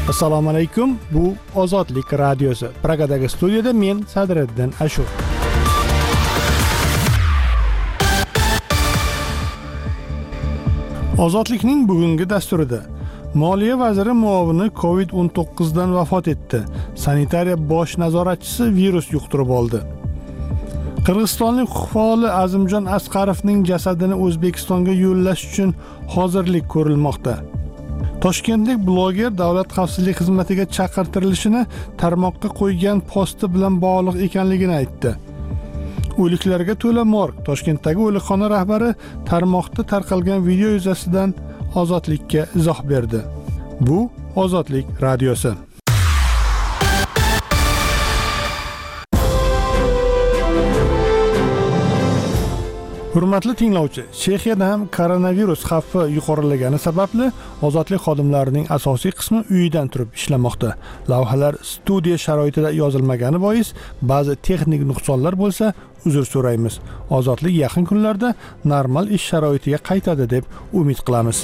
Assalomu alaykum. Bu Ozodlik radiosi. Pragadagi studiyada men Sadriddin Ashur. Ozodlikning bugungi dasturida Moliya vaziri muovini COVID-19 dan vafot etdi. Sanitariya bosh nazoratchisi virus yuqtirib oldi. Qirg'izistonlik huquq faoli Azimjon Asqarovning jasadini O'zbekistonga yo'llash uchun hozirlik ko'rilmoqda. Toshkentlik bloger davlat xavfsizlik xizmatiga chaqirtirilishini tarmoqqa qo'ygan posti bilan bog'liq ekanligini aytdi. O'liklarga to'la morg. Toshkentdagi o'likxona rahbari tarmoqda tarqalgan video yuzasidan Ozodlikka izoh berdi. Bu Ozodlik radiosi. Hurmatli tinglovchi, Chexiyada ham koronavirus xavfi yuqorilagani sababli ozodlik xodimlarining asosiy qismi uyidan turib ishlamoqda. Lavhalar studiya sharoitida yozilmagani bois ba'zi texnik nuqsonlar bo'lsa, uzr so'raymiz. Ozodlik yaqin kunlarda normal ish sharoitiga qaytadi deb umid qilamiz.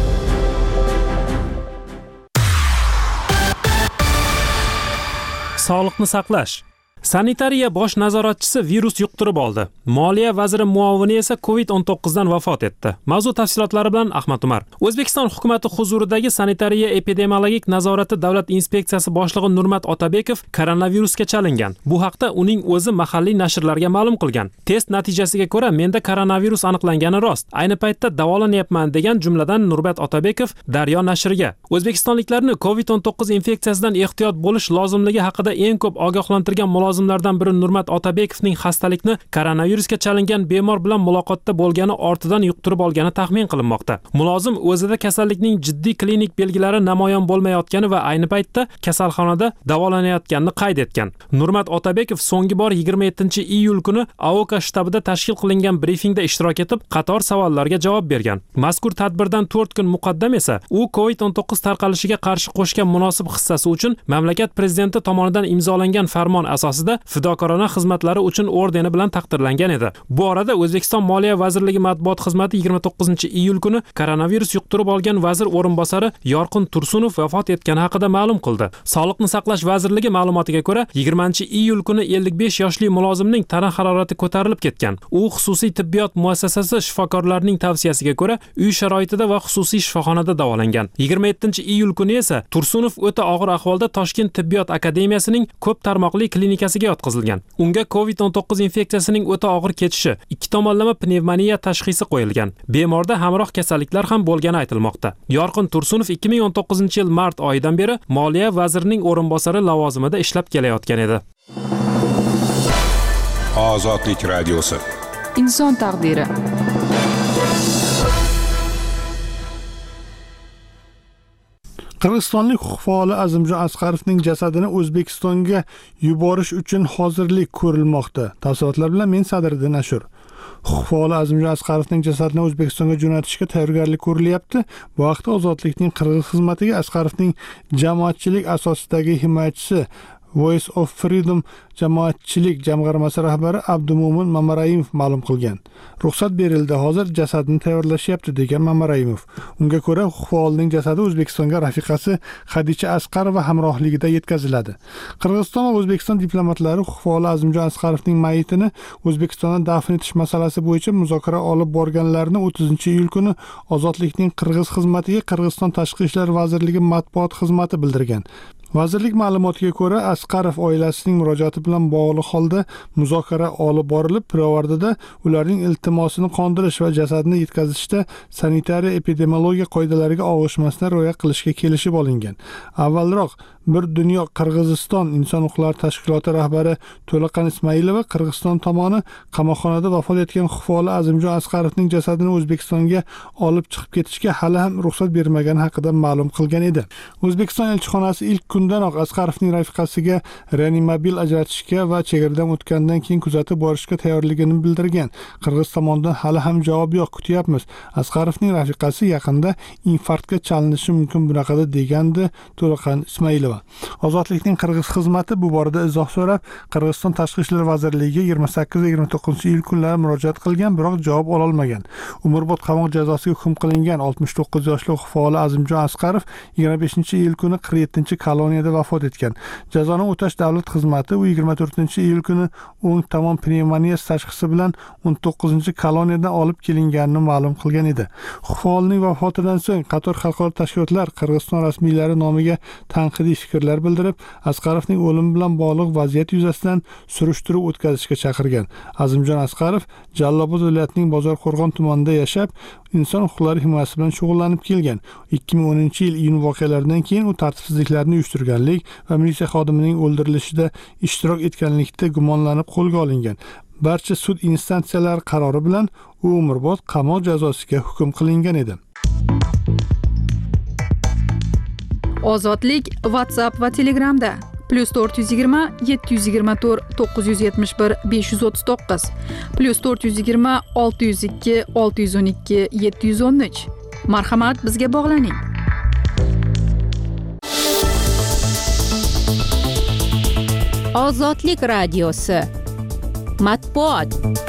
Sog'liqni saqlash. Sanitariya bosh nazoratchisi virus yuqtirib oldi. Moliya vaziri muovini esa COVID-19 dan vafot etdi. Mavzu tafsilotlari bilan Ahmad Umar. O'zbekiston hukumatı huzuridagi sanitariya epidemiologik nazorati davlat inspeksiyasi boshlig'i Nurmat Otabekov koronavirusga chalingan. Bu haqda uning o'zi mahalliy nashrlarga ma'lum qilgan. Test natijasiga ko'ra menda koronavirus aniqlangani rost. Ayni paytda davolanyapman degan jumladan Nurmat Otabekov Daryo nashriga o'zbekistonliklarni COVID-19 infeksiyasidan ehtiyot bo'lish lozimligi haqida eng ko'p ogohlantirgan mulozimlardan biri Nurmat Otabekovning xastalikni koronavirusga chalingan bemor bilan muloqotda bo'lgani ortidan yuqtirib olgani taxmin qilinmoqda. Mulozim o'zida kasallikning jiddiy klinik belgilari namoyon bo'lmayotgani va ayni paytda kasalxonada davolanayotganini qayd etgan. Nurmat Otabekov so'nggi bor 27-iyul kuni AOK shtabida tashkil qilingan brifingda ishtirok etib, qator savollarga javob bergan. Mazkur tadbirdan 4 kun muqaddam esa u COVID-19 tarqalishiga qarshi qo'shgan munosib hissasi uchun mamlakat prezidenti tomonidan imzolangan farmon asosida fidokorona xizmatlari uchun ordeni bilan taqdirlangan edi. Bu orada O'zbekiston Moliya vazirligi matbuot xizmati 29-iyul kuni koronavirus yuqtirib olgan vazir o'rinbosari Yorqin Tursunov vafot etgani haqida ma'lum qildi. Sog'liqni saqlash vazirligi ma'lumotiga ko'ra, 20-iyul kuni 55 yoshli mulozimning tana harorati ko'tarilib ketgan. U xususiy tibbiyot muassasasi shifokorlarining tavsiyasiga ko'ra uy sharoitida va xususiy shifoxonada davolangan. 27-iyul kuni esa Tursunov o'ta og'ir ahvolda Toshkent tibbiyot akademiyasining ko'p tarmoqli klinikasiga yotqizilgan. Unga COVID-19 infeksiyasining o'ta og'ir kechishi, 2 tomonlama pnevmoniya tashxisi qo'yilgan. Bemorda hamroh kasalliklar ham bo'lgani aytilmoqda. Yorqin Tursunov 2019-yil mart oyidan beri Moliya vazirining o'rinbosari lavozimida ishlab kelayotgan edi. Ozodlik radiosi. Inson taqdiri. Qirg'izistonlik huquq faoli Azimjon Asqarovning jasadini O'zbekistonga yuborish uchun hozirlik ko'rilmoqda. Tafsilotlar bilan men Sadriddin Ashur. Huquq faoli Azimjon Asqarovning jasadini O'zbekistonga jo'natishga tayyorgarlik ko'rilyapti. Bu haqda Ozodlikning Qirg'iz xizmatiga Asqarovning jamoatchilik asosidagi himoyachisi Voice of Freedom jamoatchilik jamg'armasi rahbari Abdumo'min Mamarayimov ma'lum qilgan. Ruxsat berildi, hozir jasadni tayyorlashyapti degan Mamarayimov. Unga ko'ra, huquq faolining jasadi O'zbekistonga rafiqasi Xadicha Asqarova hamrohligida yetkaziladi. Qirg'iziston va O'zbekiston diplomatlari huquq faoli Azimjon Asqarovning mayitini O'zbekistonda dafn etish masalasi bo'yicha muzokara olib borganlarini 30-iyul kuni Ozodlikning Qirg'iz xizmatiga Qirg'iziston Tashqi ishlar vazirligi matbuot xizmati bildirgan. Vazirlik ma'lumotiga ko'ra, Asqarov oilasining murojaati bilan bog'liq holda muzokara olib borilib, pirovardida ularning iltimosini qondirish va jasadni yetkazishda sanitariya epidemiologiya qoidalariga og'ishmasdan rioya qilishga kelishib olingan. Avvalroq Bir dunyo Qirg'iziston inson huquqlari tashkiloti rahbari To'laqan Ismailova Qirg'iziston tomoni qamoqxonada vafot etgan huquq faoli Azimjon Asqarovning jasadini O'zbekistonga olib chiqib ketishga hali ham ruxsat bermagani haqida ma'lum qilgan edi. O'zbekiston elchixonasi ilk kundanoq Asqarovning rafiqasiga reanimobil ajratishga va chegaradan o'tgandan keyin kuzatib borishga tayyorligini bildirgan. Qirg'iz tomonidan hali ham javob yo'q, kutyapmiz. Asqarovning rafiqasi yaqinda infarktga chalinishi mumkin bunaqada degandi To'laqan Ismailova. Muhammadova. Ozodlikning qirg'iz xizmati bu borada izoh so'rab, Qirg'iziston Tashqi ishlar vazirligiga 28-29 iyul kunlari murojaat qilgan, biroq javob ola olmagan. Umrbod qamoq jazosiga hukm qilingan 69 yoshli faol Azimjon Asqarov 25 iyul kuni 47-koloniyada vafot etgan. Jazoni o'tash davlat xizmati u 24-iyul kuni o'ng tomon pnevmoniyasi tashxisi bilan 19-koloniyadan olib kelinganini ma'lum qilgan edi. Faolning vafotidan so'ng qator xalqaro tashkilotlar Qirg'iziston rasmiylari nomiga tanqidiy fikrlar bildirib, Asqarovning o'limi bilan bog'liq vaziyat yuzasidan surishtiruv o'tkazishga chaqirgan. Azimjon Asqarov Jallobod viloyatining Bozorqo'rg'on tumanida yashab, inson huquqlari himoyasi bilan shug'ullanib kelgan. 2010-yil iyun voqealaridan keyin u tartibsizliklarni uyushtirganlik va militsiya xodimining o'ldirilishida ishtirok etganlikda gumonlanib qo'lga olingan. Barcha sud instansiyalari qarori bilan u umrbod qamoq jazosiga hukm qilingan edi. Ozodlik WhatsApp va Telegramda +420 724 971 539 +420 602 612 713. Marhamat, bizga bog'laning. Ozodlik radiosi matbuot.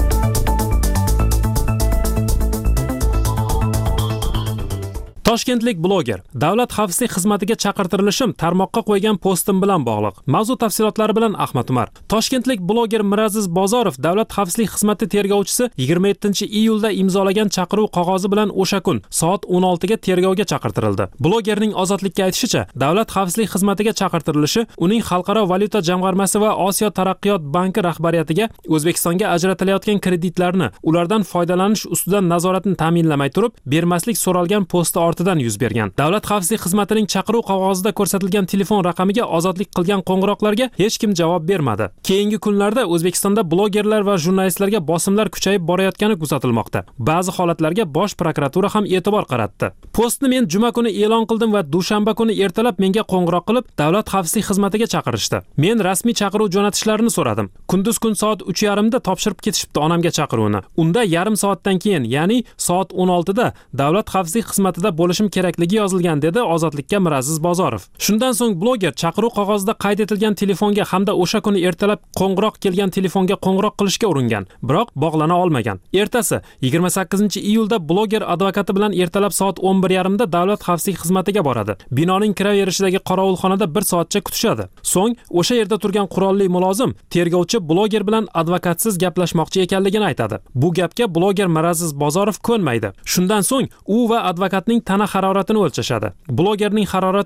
Toshkentlik bloger davlat xavfsizlik xizmatiga chaqirtirilishim tarmoqqa qo'ygan postim bilan bog'liq. Mavzu tafsilotlari bilan Ahmad Umar. Toshkentlik bloger Miraziz Bozorov davlat xavfsizlik xizmati tergovchisi 27-iyulda imzolagan chaqiruv qog'ozi bilan o'sha kun soat 16 ga tergovga chaqirtirildi. Blogerning ozodlikka aytishicha, davlat xavfsizlik xizmatiga chaqirtirilishi uning Xalqaro valyuta jamg'armasi va Osiyo taraqqiyot banki rahbariyatiga O'zbekistonga ajratilayotgan kreditlarni ulardan foydalanish ustidan nazoratni ta'minlamay turib, bermaslik so'ralgan posti ortidan yuz bergan. Davlat xavfsizlik xizmatining chaqiruv qog'ozida ko'rsatilgan telefon raqamiga ozodlik qilgan qo'ng'iroqlarga hech kim javob bermadi. Keyingi kunlarda O'zbekistonda blogerlar va jurnalistlarga bosimlar kuchayib borayotgani kuzatilmoqda. Ba'zi holatlarga Bosh prokuratura ham e'tibor qaratdi. Postni men juma kuni e'lon qildim va dushanba kuni ertalab menga qo'ng'iroq qilib, davlat xavfsizlik xizmatiga chaqirishdi. Men rasmiy chaqiruv jo'natishlarini so'radim. Kunduz kun soat 3:30 da topshirib ketishibdi onamga chaqiruvni. Unda yarim soatdan keyin, ya'ni soat 16 da davlat xavfsizlik xizmatida bo'lishim kerakligi yozilgan, dedi Ozodlikka Miraziz Bozorov. Shundan so'ng bloger chaqiruv qog'ozida qayd etilgan telefonga hamda o'sha kuni ertalab qo'ng'iroq kelgan telefonga qo'ng'iroq qilishga uringan, biroq bog'lana olmagan. Ertasi 28-iyulda bloger advokati bilan ertalab soat 11:30 da davlat xavfsizlik xizmatiga boradi. Binoning kiraverishidagi qorovulxonada 1 soatcha kutishadi. So'ng o'sha yerda turgan qurolli mulozim tergovchi bloger bilan advokatsiz gaplashmoqchi ekanligini aytadi. Bu gapga bloger Miraziz Bozorov ko'nmaydi. Shundan so'ng u va advokatning tana haroratini o'lchashadi. Blogerning harorati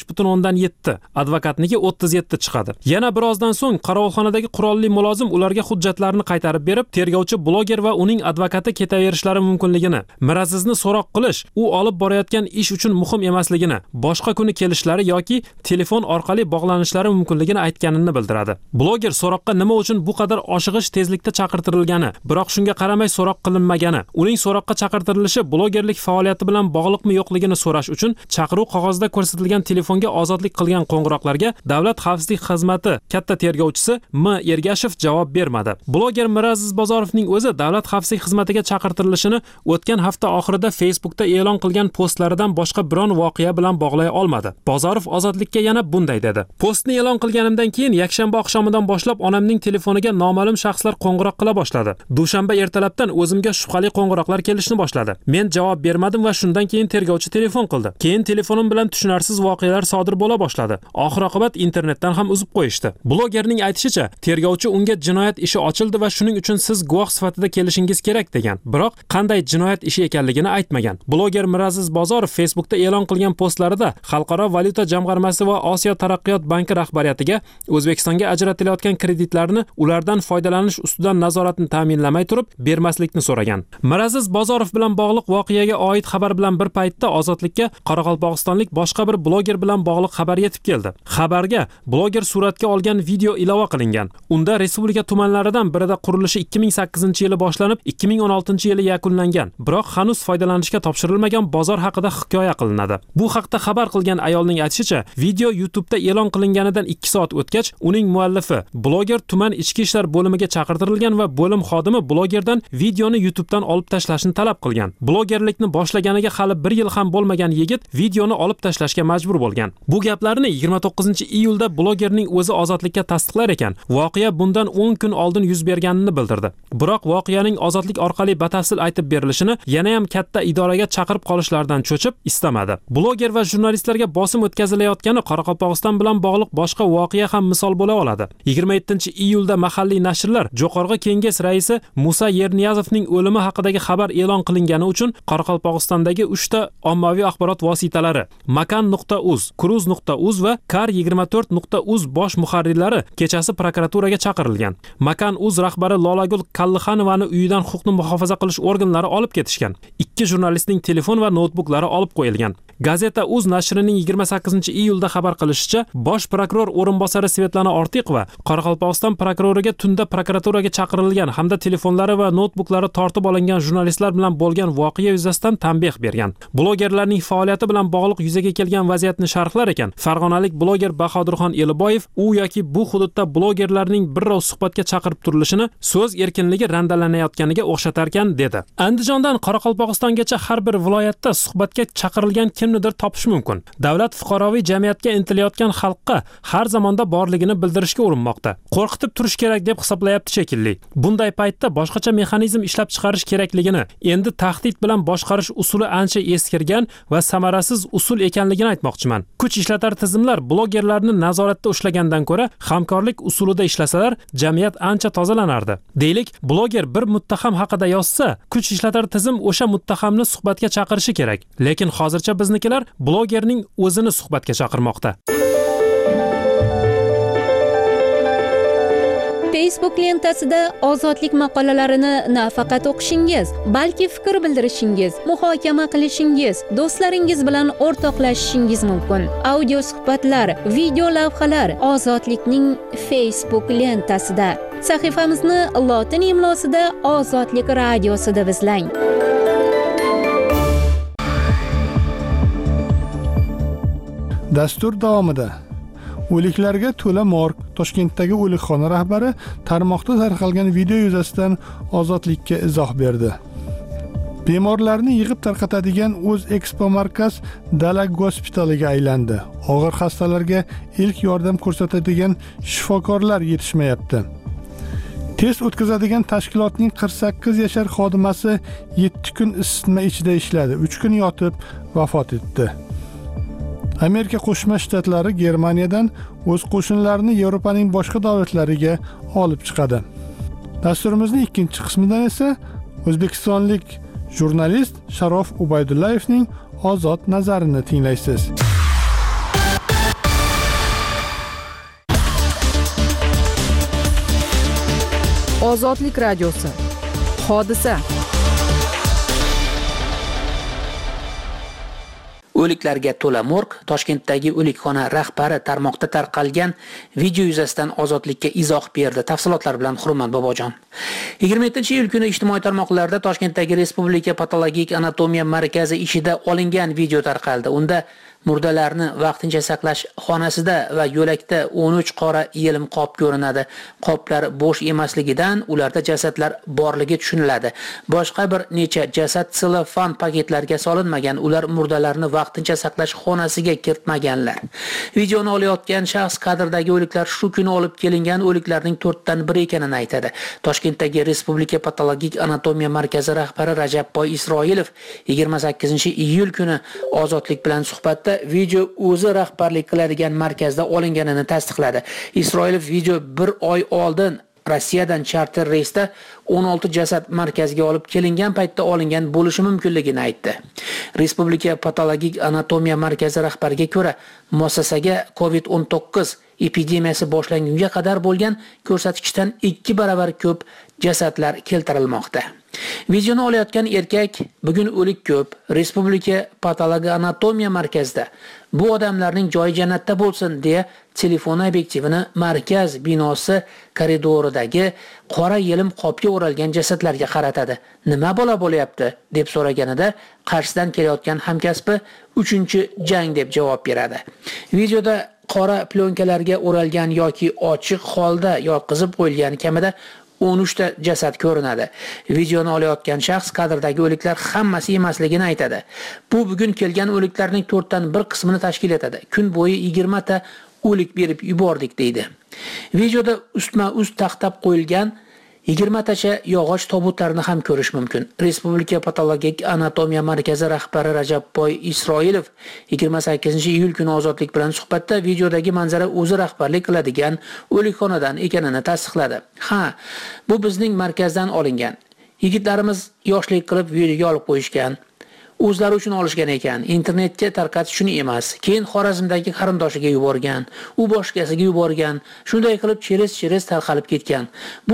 35.7, advokatniki 37 chiqadi. Yana birozdan so'ng qorovulxonadagi qurolli mulozim ularga hujjatlarni qaytarib berib, tergovchi bloger va uning advokati ketaverishlari mumkinligini, Mirazizni so'roq qilish u olib borayotgan ish uchun muhim emasligini, boshqa kuni kelishlari yoki telefon orqali bog'lanishlari mumkinligini aytganini bildiradi. Bloger so'roqqa nima uchun bu qadar oshig'ish tezlikda chaqirtirilgani, biroq shunga qaramay so'roq qilinmagani, uning so'roqqa chaqirtirilishi blogerlik faoliyati bilan bog'liqmi yo'qligini so'rash uchun chaqiruv qog'ozida ko'rsatilgan telefonga ozodlik qilgan qo'ng'iroqlarga davlat xavfsizlik xizmati katta tergovchisi M. Ergashev javob bermadi. Bloger Miraziz Bozorovning o'zi davlat xavfsizlik xizmatiga chaqirtirilishini o'tgan hafta oxirida Facebookda e'lon qilgan postlaridan boshqa biron voqea bilan bog'lay olmadi. Bozorov Ozodlikka yana bunday dedi. Postni e'lon qilganimdan keyin yakshanba oqshomidan boshlab onamning telefoniga noma'lum shaxslar qo'ng'iroq qila boshladi. Dushanba ertalabdan o'zimga shubhali qo'ng'iroqlar kelishni boshladi. Men javob bermadim va shundan keyin tergovchi telefon qildi. Keyin telefonim bilan tushunarsiz voqealar sodir bo'la boshladi. Oxir-oqibat internetdan ham uzib qo'yishdi. Blogerning aytishicha, tergovchi unga jinoyat ishi ochildi va shuning uchun siz guvoh sifatida kelishingiz kerak degan. Biroq qanday jinoyat ishi ekanligini aytmagan. Bloger Miraziz Bozorov Facebookda e'lon qilgan postlarida Xalqaro valyuta jamg'armasi va Osiyo taraqqiyot banki rahbariyatiga O'zbekistonga ajratilayotgan kreditlarni ulardan foydalanish ustidan nazoratni ta'minlamay turib, bermaslikni so'ragan. Miraziz Bozorov bilan bog'liq voqeaga oid xabar bilan bir paytda Ozodlikka qoraqalpog'istonlik boshqa bir bloger bilan bog'liq xabar yetib keldi. Xabarga bloger suratga olgan video ilova qilingan. Unda respublika tumanlaridan birida qurilishi 2008-yili boshlanib, 2016-yili yakunlangan, biroq hanuz foydalanishga topshirilmagan bozor haqida hikoya qilinadi. Bu haqda xabar qilgan ayolning aytishicha, video YouTube'da e'lon qilinganidan 2 soat o'tgach, uning muallifi bloger tuman ichki ishlar bo'limiga chaqirtirilgan va bo'lim xodimi blogerdan videoni YouTube'dan olib tashlashni talab qilgan. Blogerlikni boshlaganiga hali 1 yil ham bo'lmagan yigit videoni olib tashlashga majbur bo'lgan. Bu gaplarni 29-iyulda blogerning o'zi Ozodlikka tasdiqlar ekan. Voqea bundan 10 kun oldin yuz berganini bildirdi. Biroq voqeaning Ozodlik orqali batafsil aytib berilishini yana ham katta idoraga chaqirib qolishlaridan cho'chib istamadi. Bloger va jurnalistlarga bosim o'tkazilayotgani Qoraqalpog'iston bilan bog'liq boshqa voqea ham misol bo'la oladi. 27-iyulda mahalliy nashrlar Jo'qorg'i Kenges raisi Musa Yerniyazovning o'limi haqidagi xabar e'lon qilingani uchun Qoraqalpog'istondagi 3 ta ommaviy axborot vositalari makan.uz, kruz.uz va kar24.uz bosh muharrirlari kechasi prokuraturaga chaqirilgan. Makan.uz rahbari Lolagul Kallixanovani uyidan huquqni muhofaza qilish organlari olib ketishgan. 2 jurnalistning telefon va noutbuklari olib qo'yilgan. Gazeta.uz nashrining 28-iyulda xabar qilishicha, bosh prokuror o'rinbosari Svetlana Ortiqova Qoraqalpog'iston prokuroriga tunda prokuraturaga chaqirilgan hamda telefonlari va noutbuklari tortib olingan jurnalistlar bilan bo'lgan voqea yuzasidan tanbeh bergan. Blogerlarning faoliyati bilan bog'liq yuzaga kelgan vaziyatni sharhlar ekan, farg'onalik bloger Bahodirxon Eliboyev u yoki bu hududda blogerlarning birrov suhbatga chaqirib turilishini so'z erkinligi randalanayotganiga o'xshatarkan dedi. Andijondan Qoraqalpog'istongacha har bir viloyatda suhbatga chaqirilgan kimnidir topish mumkin. Davlat fuqaroviy jamiyatga intilayotgan xalqqa har zamonda borligini bildirishga urinmoqda. Qo'rqitib turish kerak deb hisoblayapti shekilli. Bunday paytda boshqacha mexanizm ishlab chiqarish kerakligini, endi tahdid bilan boshqarish usuli ancha eskirgan va samarasiz usul ekanligini aytmoqchiman. Kuch ishlatar tizimlar blogerlarni nazoratda ushlagandan ko'ra hamkorlik usulida ishlasalar, jamiyat ancha tozalanardi. Deylik, bloger bir muttaham haqida yozsa, kuch ishlatar tizim o'sha muttahamni suhbatga chaqirishi kerak. Lekin hozircha biznikilar blogerning o'zini suhbatga chaqirmoqda. Facebook lentasida ozodlik maqolalarini nafaqat o'qishingiz, balki fikr bildirishingiz, muhokama qilishingiz, do'stlaringiz bilan o'rtoqlashishingiz mumkin. Audio suhbatlar, video lavhalar Ozodlikning Facebook lentasida. Sahifamizni lotin imlosida Ozodlik radiosi deb izlang. Dastur davomida o'liklarga to'la morg Toshkentdagi o'likxona rahbari tarmoqda tarqalgan video yuzasidan Ozodlikka izoh berdi. Bemorlarni yig'ib tarqatadigan o'z ekspo markaz Dala gospitaliga aylandi. Og'ir xastalarga ilk yordam ko'rsatadigan shifokorlar yetishmayapti. Test o'tkazadigan tashkilotning 48 yashar xodimasi 7 kun isitma ichida ishladi, 3 kun yotib vafot etdi. Amerika Qo'shma Shtatlari Germaniyadan o'z qo'shinlarini Yevropaning boshqa davlatlariga olib chiqadi. Dasturimizning ikkinchi qismidan esa o'zbekistonlik jurnalist Sharof Ubaydullayevning ozod nazarini tinglaysiz. Ozodlik radiosi. Hodisa. O'liklarga to'la morg Toshkentdagi o'likxona rahbari tarmoqda tarqalgan video yuzasidan Ozodlikka izoh berdi. Tafsilotlar bilan Hurmat Bobojon. 27-iyul kuni ijtimoiy tarmoqlarda Toshkentdagi Respublika patologik anatomiya markazi ishida olingan video tarqaldi. Unda murdalarni vaqtincha saqlash xonasida va yo'lakda 13 qora yelim qop ko'rinadi. Qoplar bo'sh emasligidan ularda jasadlar borligi tushuniladi. Boshqa bir necha jasad selofan paketlarga solinmagan. Ular murdalarni vaqtincha saqlash xonasiga kiritmaganlar. Videoni olayotgan shaxs kadrdagi o'liklar shu kuni olib kelingan o'liklarning 4 dan biri ekanini aytadi. Toshkentdagi Respublika patologik anatomiya markazi rahbari Rajabboy Isroilov 28-iyul kuni Ozodlik bilan suhbatda video o'zi rahbarlik qiladigan markazda olinganini tasdiqladi. Isroilov video 1 oy oldin Rossiyadan charter reysda 16 jasad markazga olib kelingan paytda olingan bo'lishi mumkinligini aytdi. Respublika patologik anatomiya markazi rahbariga ko'ra, muassasaga COVID-19 epidemiyasi boshlangunga qadar bo'lgan ko'rsatkichdan 2 barobar ko'p jasadlar keltirilmoqda. Videoni olayotgan erkak bugun o'lik ko'p, Respublika patologiya anatomiya markazida. Bu odamlarning joyi jannatda bo'lsin deya telefon obyektivini markaz binosi koridoridagi qora yelim qopga o'ralgan jasadlarga qaratadi. Nima bo'lyapti deb so'raganida qarshisidan kelayotgan hamkasbi 3-jang deb javob beradi. Videoda qora plyonkalarga o'ralgan yoki ochiq holda yotqizib qo'yilgan kamida 13 ta jasad ko'rinadi. Videoni olayotgan shaxs kadrdagi o'liklar hammasi emasligini aytadi. Bu bugun kelgan o'liklarning 4 dan 1 qismini tashkil etadi. Kun bo'yi 20 ta o'lik berib yubordik deydi. Videoda ustma-ust taxtab qo'yilgan 20 tacha yog'och tobutlarni ham ko'rish mumkin. Respublika patologik anatomiya markazi rahbari Rajabboy Isroilov 28-iyul kuni Ozodlik bilan suhbatda videodagi manzara o'zi rahbarlik qiladigan o'likxonadan ekanini tasdiqladi. Ha, bu bizning markazdan olingan. Yigitlarimiz yoshlik qilib videoga olib qo'yishgan. O'zlari uchun olishgan ekan. Internetga tarqatish uchun emas. Keyin Xorazmdagi qarindoshiga yuborgan, u boshqasiga yuborgan. Shunday qilib cheres tarqalib ketgan. Bu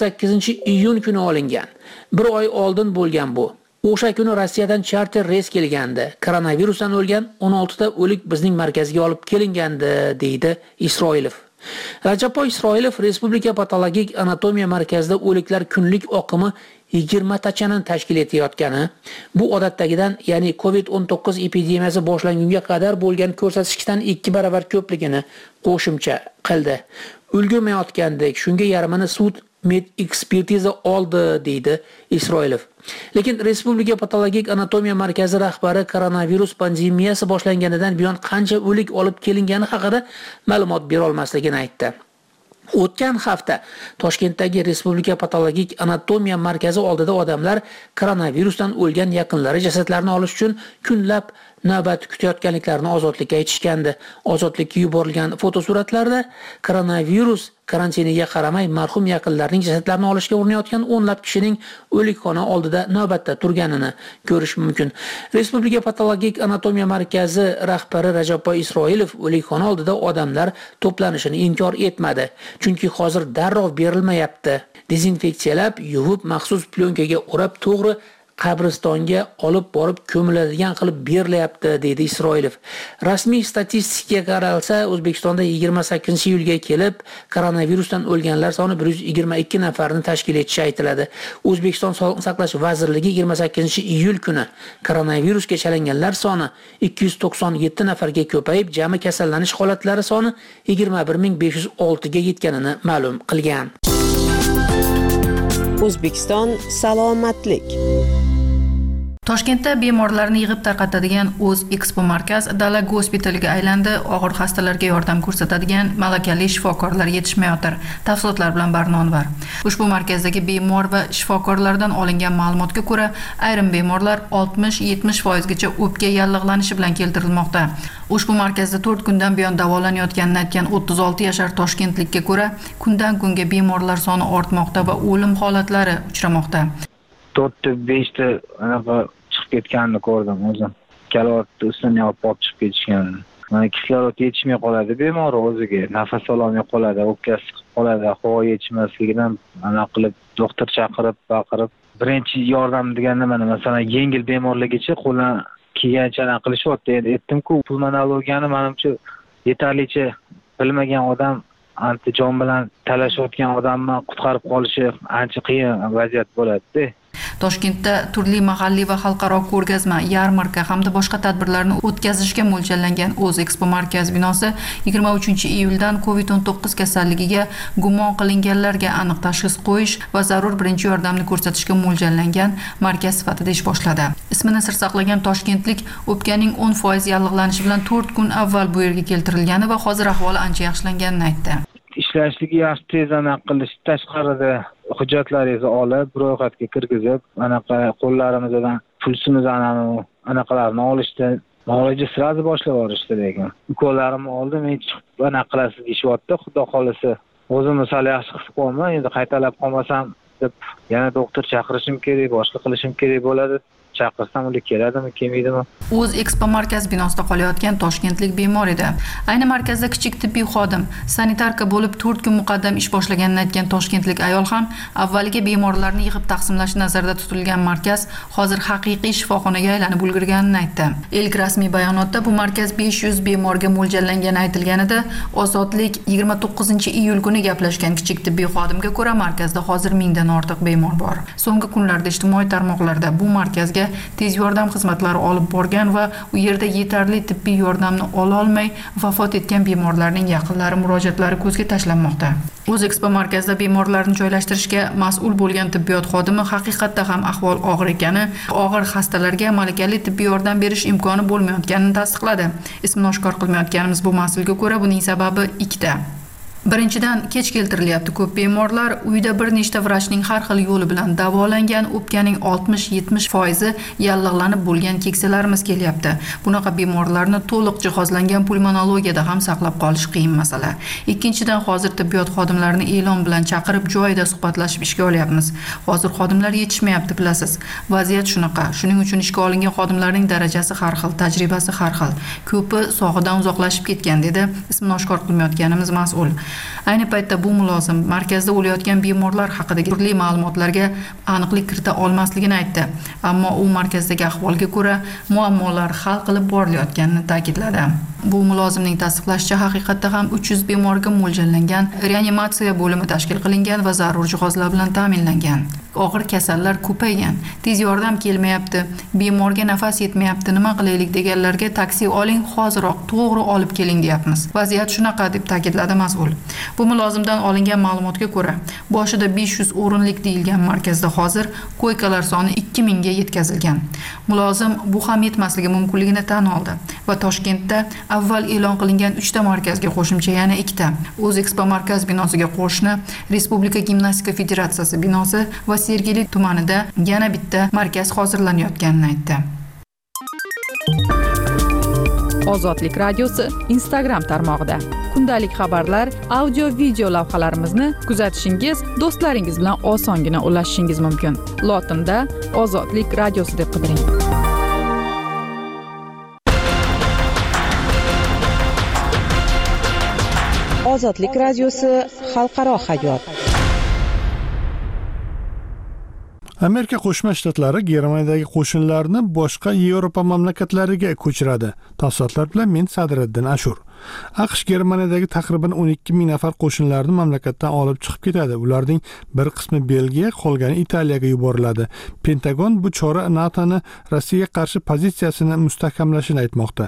28-iyun kuni olingan. Bir oy oldin bo'lgan bu. O'sha kuni Rossiyadan charter reys kelgandi. Koronavirusdan o'lgan 16 ta o'lik bizning markazga olib kelingandi, deydi Isroilov. Rajabboy Isroilov Respublika patologik anatomiya markazida o'liklar kunlik oqimi 20 tachani tashkil etayotgani, bu odatdagidan, ya'ni COVID-19 epidemiyasi boshlangunga qadar bo'lgan ko'rsatkichdan 2 barobar ko'pligini qo'shimcha qildi. Ulgurmayotgandek, shunga yarmini sud med ekspertiza oldi, deydi Isroilov. Lekin Respublika patologik anatomiya markazi rahbari koronavirus pandemiyasi boshlanganidan buyon qancha o'lik olib kelingani haqida ma'lumot bera olmasligini aytdi. O'tgan hafta Toshkentdagi Respublika patologik anatomiya markazi oldida odamlar koronavirusdan o'lgan yaqinlari jasadlarini olish uchun kunlab navbat kutayotganliklarini Ozodlikka aytishgandi. Ozodlikka yuborilgan fotosuratlarda koronavirus karantiniga qaramay marhum yaqinlarining jasadlarini olishga urinayotgan o'nlab kishining o'likxona oldida navbatda turganini ko'rish mumkin. Respublika patologik anatomiya markazi rahbari Rajabboy Isroilov o'likxona oldida odamlar to'planishini inkor etmadi. Chunki hozir darrov berilmayapti. Dezinfeksiyalab, yuvib, maxsus plyonkaga o'rab, to'g'ri qabristonga olib borib ko'miladigan qilib berilyapti, deydi Isroilov. Rasmiy statistikaga qaralsa, O'zbekistonda 28-iyulga kelib koronavirusdan o'lganlar soni 122 nafarni tashkil etishi aytiladi. O'zbekiston Sog'liqni saqlash vazirligi 28-iyul kuni koronavirusga chalinganlar soni 297 nafarga ko'payib, jami kasallanish holatlari soni 21506 ga yetganini ma'lum qilgan. O'zbekiston salomatlik. Toshkentda bemorlarni yig'ib tarqatadigan O'z Expo markaz Dala gospitaliga aylandi. Og'ir xastalarga yordam ko'rsatadigan malakali shifokorlar yetishmayotir. Tafsilotlar bilan Barnonvar. Ushbu markazdagi bemor va shifokorlardan olingan ma'lumotga ko'ra, ayrim bemorlar 60-70% gacha o'pka yallig'lanishi bilan keltirilmoqda. Ushbu markazda 4 kundan buyon davolanayotganini aytgan 36 yashar toshkentlikka ko'ra, kundan kunga bemorlar soni ortmoqda va o'lim holatlari uchramoqda. 4-5 ta anaqa chiqib ketganini ko'rdim o'zim. Kislorod ustidan olib chiqib ketishganini. Mana kislorod yetishmay qoladi bemor o'ziga, nafas ololmay qoladi, o'pkasi chiqib qoladi, havo yetishmasligidan anaqa qilib doktor chaqirib, baqirib, birinchi yordam deganda mana masalan yengil bemorlargacha qo'ldan kelgancha anaqa qilishyapti. Endi aytdim-ku, pulmonologiyani menimcha yetarlicha bilmagan odam antijon bilan talashayotgan odamni qutqarib qolishi ancha qiyin vaziyat bo'ladi-da. Toshkentda turli mahalliy va xalqaro ko'rgazma, yarmarka hamda boshqa tadbirlarni o'tkazishga mo'ljallangan O'z Expo markaz binosi 23-iyuldan COVID-19 kasalligiga gumon qilinganlarga aniq tashxis qo'yish va zarur birinchi yordamni ko'rsatishga mo'ljallangan markaz sifatida ish boshladi. Ismini sir saqlagan toshkentlik o'pkaning 10% yallig'lanishi bilan 4 kun avval bu yerga keltirilgani va hozir ahvoli ancha yaxshilanganini aytdi. Ishlashligi yaxshi tez aniq qilish, tashqarida hujjatlaringizni olib, ro'yxatga kirgizib, anaqa qo'llarimizdan pulsimizni anaqalarni olishdi. Muolaja sirazi boshlab yuborishdi lekin. Ukollarimni oldim, men chiqib anaqa qilasiz deyapti, xudo xolisa. O'zimni sal yaxshi his qilmayman, endi qaytalab qolmasam deb yana doktor chaqirishim kerak, boshqa qilishim kerak bo'ladi. Chaqirsam ular keladimi, kelmaydimi? O'z Expo markaz binosida qolayotgan toshkentlik bemor edi. Ayni markazda kichik tibbiy xodim, sanitarka bo'lib 4 kun muqaddam ish boshlaganini aytgan toshkentlik ayol ham avvaliga bemorlarni yig'ib taqsimlash nazarda tutilgan markaz hozir haqiqiy shifoxonaga aylanib ulgurganini aytdi. Ilk rasmiy bayonotda bu markaz 500 bemorga mo'ljallangani aytilganida, Ozodlik 29-iyul kuni gaplashgan kichik tibbiy xodimga ko'ra markazda hozir 1000 dan ortiq bemor bor. So'nggi kunlarda ijtimoiy tarmoqlarda bu markazga tez yordam xizmatlari olib borgan va u yerda yetarli tibbiy yordamni ola olmay vafot etgan bemorlarning yaqinlari murojaatlari ko'zga tashlanmoqda. O'zekspo markazida bemorlarni joylashtirishga mas'ul bo'lgan tibbiyot xodimi haqiqatda ham ahvol og'ir ekani, og'ir xastalarga malakali tibbiy yordam berish imkoni bo'lmayotganini tasdiqladi. Ismini oshkor qilmayotganimiz bu mas'ulga ko'ra buning sababi ikkita. Birinchidan, kech keltirilyapti. Ko'p bemorlar uyda bir nechta vrachning har xil yo'li bilan davolangan, o'pkaning 60-70% yallig'lanib bo'lgan keksalarimiz kelyapti. Bunaqa bemorlarni to'liq jihozlangan pulmonologiyada ham saqlab qolish qiyin masala. Ikkinchidan, hozir tibbiyot xodimlarini e'lon bilan chaqirib joyida suhbatlashib ishga olyapmiz. Hozir xodimlar yetishmayapti, bilasiz. Vaziyat shunaqa. Shuning uchun ishga olingan xodimlarning darajasi har xil, tajribasi har xil. Ko'pi sog'idan uzoqlashib ketgan, dedi ismini oshkor qilmayotganimiz mas'ul. Ayni paytda bu mulozim markazda o'layotgan bemorlar haqidagi turli ma'lumotlarga aniqlik kirita olmasligini aytdi. Ammo u markazdagi ahvolga ko'ra muammolar hal qilib borilayotganini ta'kidladi. Bu mulozimning tasdiqlashicha haqiqatda ham 300 bemorga mo'ljallangan reanimatsiya bo'limi tashkil qilingan va zarur jihozlar bilan ta'minlangan. Og'ir kasallar ko'paygan. Tez yordam kelmayapti, bemorga nafas yetmayapti, nima qilaylik deganlarga taksi oling, hoziroq to'g'ri olib keling deyapmiz. Vaziyat shunaqa, deb ta'kidladi mas'ul. Bu mulozimdan olingan ma'lumotga ko'ra, boshida 500 o'rinlik deyilgan markazda hozir koykalar soni 2000 ga yetkazilgan. Mulozim bu ham yetmasligi mumkinligini tan oldi va Toshkentda avval e'lon qilingan 3 ta markazga qo'shimcha yana 2 ta O'zekspo markaz binosiga qo'shni Respublika gimnastika federatsiyasi binosi va Sergeli tumanida yana bitta markaz hozirlanayotganini aytdi. Ozodlik radiosi Instagram tarmog'ida kundalik xabarlar, audio video lavhalarimizni kuzatishingiz, do'stlaringiz bilan osongina ulashishingiz mumkin. Lotinda Ozodlik radiosi deb qidiring. Ozodlik radiosi xalqaro hayot. Amerika Qo'shma Shtatlari Germaniyadagi qo'shinlarni boshqa Yevropa mamlakatlariga ko'chiradi. Tafsilotlar bilan men Sadriddin Ashur. AQSh Germaniyadagi taqriban 12,000 nafar qo'shinlarni mamlakatdan olib chiqib ketadi. Ularning bir qismi Belgiya, qolgani Italiyaga yuboriladi. Pentagon bu chora NATOning Rossiyaga qarshi pozitsiyasini mustahkamlashini aytmoqda.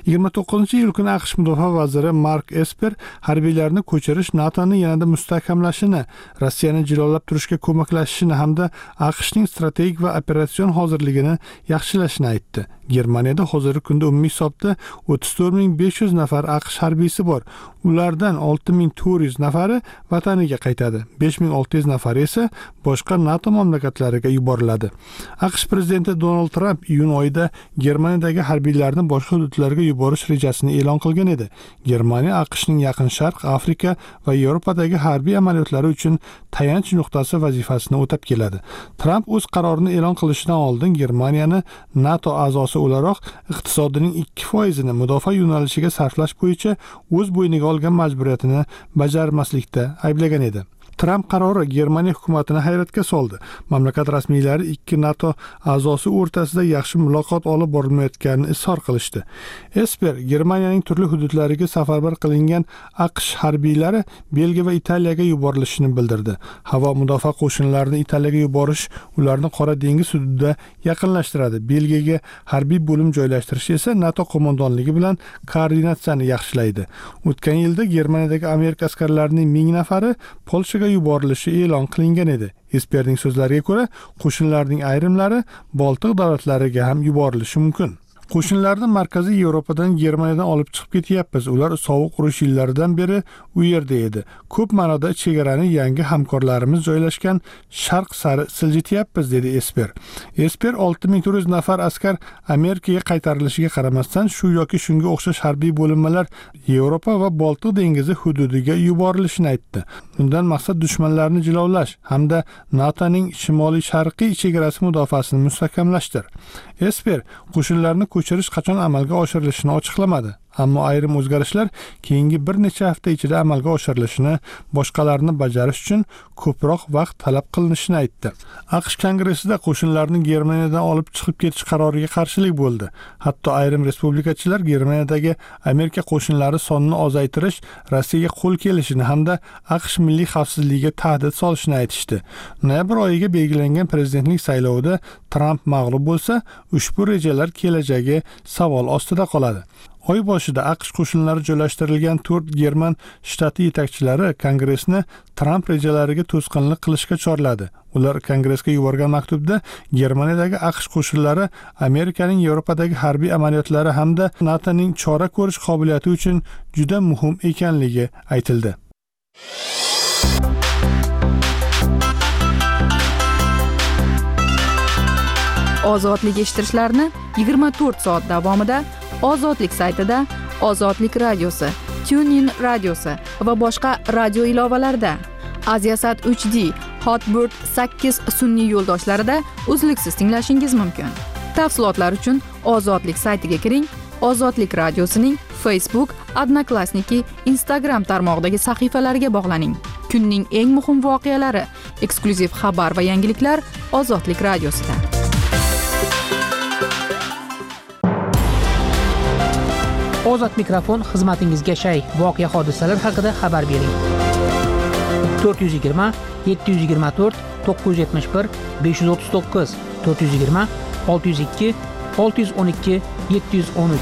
29-iyul kuni AQSh mudofaa vaziri Mark Esper harbiylarni ko'chirish NATOning yanada mustahkamlashini, Rossiyani jilolab turishga ko'maklashishini hamda AQShning strategik va operatsion hozirligini yaxshilashini aytdi. Germaniyada hozirgi kunda umumiy hisobda 34,500 nafar AQSh harbiysi bor. Ulardan 6,400 nafari vataniga qaytadi. 5,600 nafari esa boshqa NATO mamlakatlariga yuboriladi. AQSh prezidenti Donald Trump iyun oyida Germaniyadagi harbiylarni boshqa hududlarga yuborish rejasini e'lon qilgan edi. Germaniya AQShning Yaqin Sharq, Afrika va Yevropadagi harbiy amaliyotlari uchun tayanch nuqtasi vazifasini o'tab keladi. Trump o'z qarorini e'lon qilishidan oldin Germaniyani NATO a'zosi o'laroq iqtisodining 2% mudofaa yo'nalishiga sarflash bo'yicha o'z bo'yniga olgan majburiyatini bajarmaslikda ayblagan edi. Trump qarori Germaniya hukumatini hayratga soldi. Mamlakat rasmiylari ikki NATO a'zosi o'rtasida yaxshi muloqot olib borilmayotganini izhor qilishdi. Esper Germaniyaning turli hududlariga safarbar qilingan AQSh harbiylari Belgiya va Italiyaga yuborilishini bildirdi. Havo mudofaa qo'shinlarini Italiyaga yuborish ularni Qora dengiz hududida yaqinlashtiradi. Belgiyaga harbiy bo'lim joylashtirish esa NATO qo'mondonligi bilan koordinatsiyani yaxshilaydi. O'tgan yilda Germaniyadagi Amerika askarlarining 1000 nafari Polshaga yuborilishi e'lon qilingan edi. Esperning so'zlariga ko'ra, qo'shinlarning ayrimlari Boltiq davlatlariga ham yuborilishi mumkin. Qo'shinlarni Markaziy Yevropadan Germaniyadan olib chiqib ketyapmiz. Ular sovuq urush yillaridan beri u yerda edi. Ko'p ma'noda chegarani yangi hamkorlarimiz joylashgan sharq sari siljityapmiz, dedi Esper. Esper 6400 nafar askar Amerikaga qaytarilishiga qaramasdan shu yoki shunga o'xshash harbiy bo'linmalar Yevropa va Boltiq dengizi hududiga yuborilishini aytdi. Bundan maqsad dushmanlarni jilovlash hamda NATOning shimoliy sharqiy chegarasi mudofaasini mustahkamlashdir. Esper qo'shinlarni ko'chirish qachon amalga oshirilishini ochiqlamadi. ammo ayrim o'zgarishlar keyingi bir necha hafta ichida amalga oshirilishini, boshqalarni bajarish uchun ko'proq vaqt talab qilinishini aytdi. AQSh kongressida qo'shinlarni Germaniyadan olib chiqib ketish qaroriga qarshilik bo'ldi. Hatto ayrim respublikachilar Germaniyadagi Amerika qo'shinlari sonini ozaytirish Rossiyaga qo'l kelishini hamda AQSh milliy xavfsizligiga tahdid solishini aytishdi. Noyabr oyiga belgilangan prezidentlik saylovida Tramp mag'lub bo'lsa, ushbu rejalar kelajagi savol ostida qoladi. Oy boshida AQSh qo'shinlari joylashtirilgan 4 German shtati yetakchilari Kongressni Tramp rejalariga to'sqinlik qilishga chorladi. Ular Kongressga yuborgan maktubda Germaniyadagi AQSh qo'shinlari Amerikaning Yevropadagi harbiy amaliyotlari hamda NATOning chora ko'rish qobiliyati uchun juda muhim ekanligi aytildi. Ozodlik eshittirishlarni 24 soat davomida Ozodlik saytida, Ozodlik radiosi, TuneIn radiosi va boshqa radio ilovalarda, Aziasat 3D, Hotbird 8 sun'iy yo'ldoshlarida uzluksiz tinglashingiz mumkin. Tafsilotlar uchun Ozodlik saytiga kiring, Ozodlik radiosining Facebook, Odnoklassniki, Instagram tarmog'idagi sahifalariga bog'laning. Kunning eng muhim voqealari, eksklyuziv xabar va yangiliklar Ozodlik radiosida. Ozod mikrofon xizmatingizga shay. Voqea hodisalar haqida xabar bering. 420 724 971 539 420 602 612 713.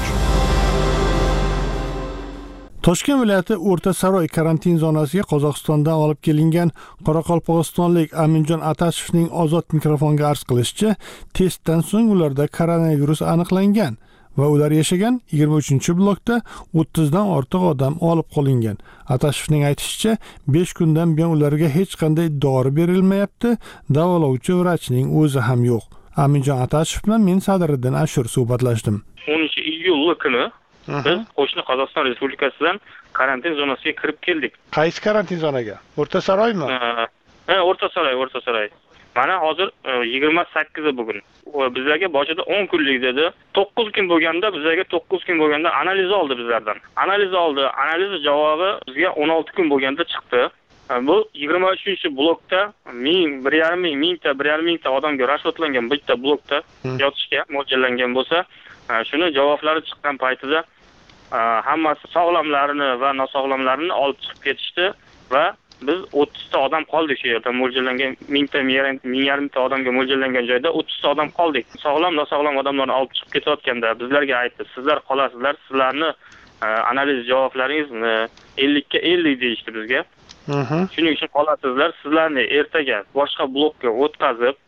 Toshkent viloyati O'rta Saroy karantin zonasiga Qozog'istondan olib kelingan Qoraqalpog'istonlik Aminjon Atashevning Ozod mikrofonga arz qilishicha, testdan so'ng ularda koronavirus aniqlangan va ular yashagan 23-blokda 30 dan ortiq odam olib qolingan. Atashevning aytishicha, 5 kundan buyon ularga hech qanday dori berilmayapti, davolovchi vrachning o'zi ham yo'q. Aminjon Atashev bilan men Sadriddin Ashur suhbatlashdim. 10-iyul kuni biz qo'shni Qozog'iston Respublikasidan karantin zonasiga kirib keldik. Qaysi karantin zonaga? O'rta Saroymi? O'rta Saroy. Mana hozir 28 bugun. Bizlarga boshida 10 kunlik dedi. 9 kun bo'lganda bizlarga 9 kun bo'lganda analiz oldi bizlardan. Analiz javobi bizga 16 kun bo'lganda chiqdi. Bu 23-blokda 1,5 mingta odamga rashotlangan bitta blokda yotishga mo'ljallangan bo'lsa, shuni javoblari chiqqan paytida hammasi sog'lomlarini va nosog'lomlarini olib chiqib ketishdi va biz 30 ta odam qoldik shu yerda mo'ljallangan 1000 odamga mo'ljallangan joyda 30 ta odam qoldik. Sog'lom, nosog'lom odamlarni olib chiqib ketayotganda bizlarga aytdi, sizlar qolasizlar, sizlarni analiz javoblaringizni 50 ga 50 deyishdi bizga. Shuning uchun qolasizlar, sizlarni ertaga boshqa blokka o'tkazib,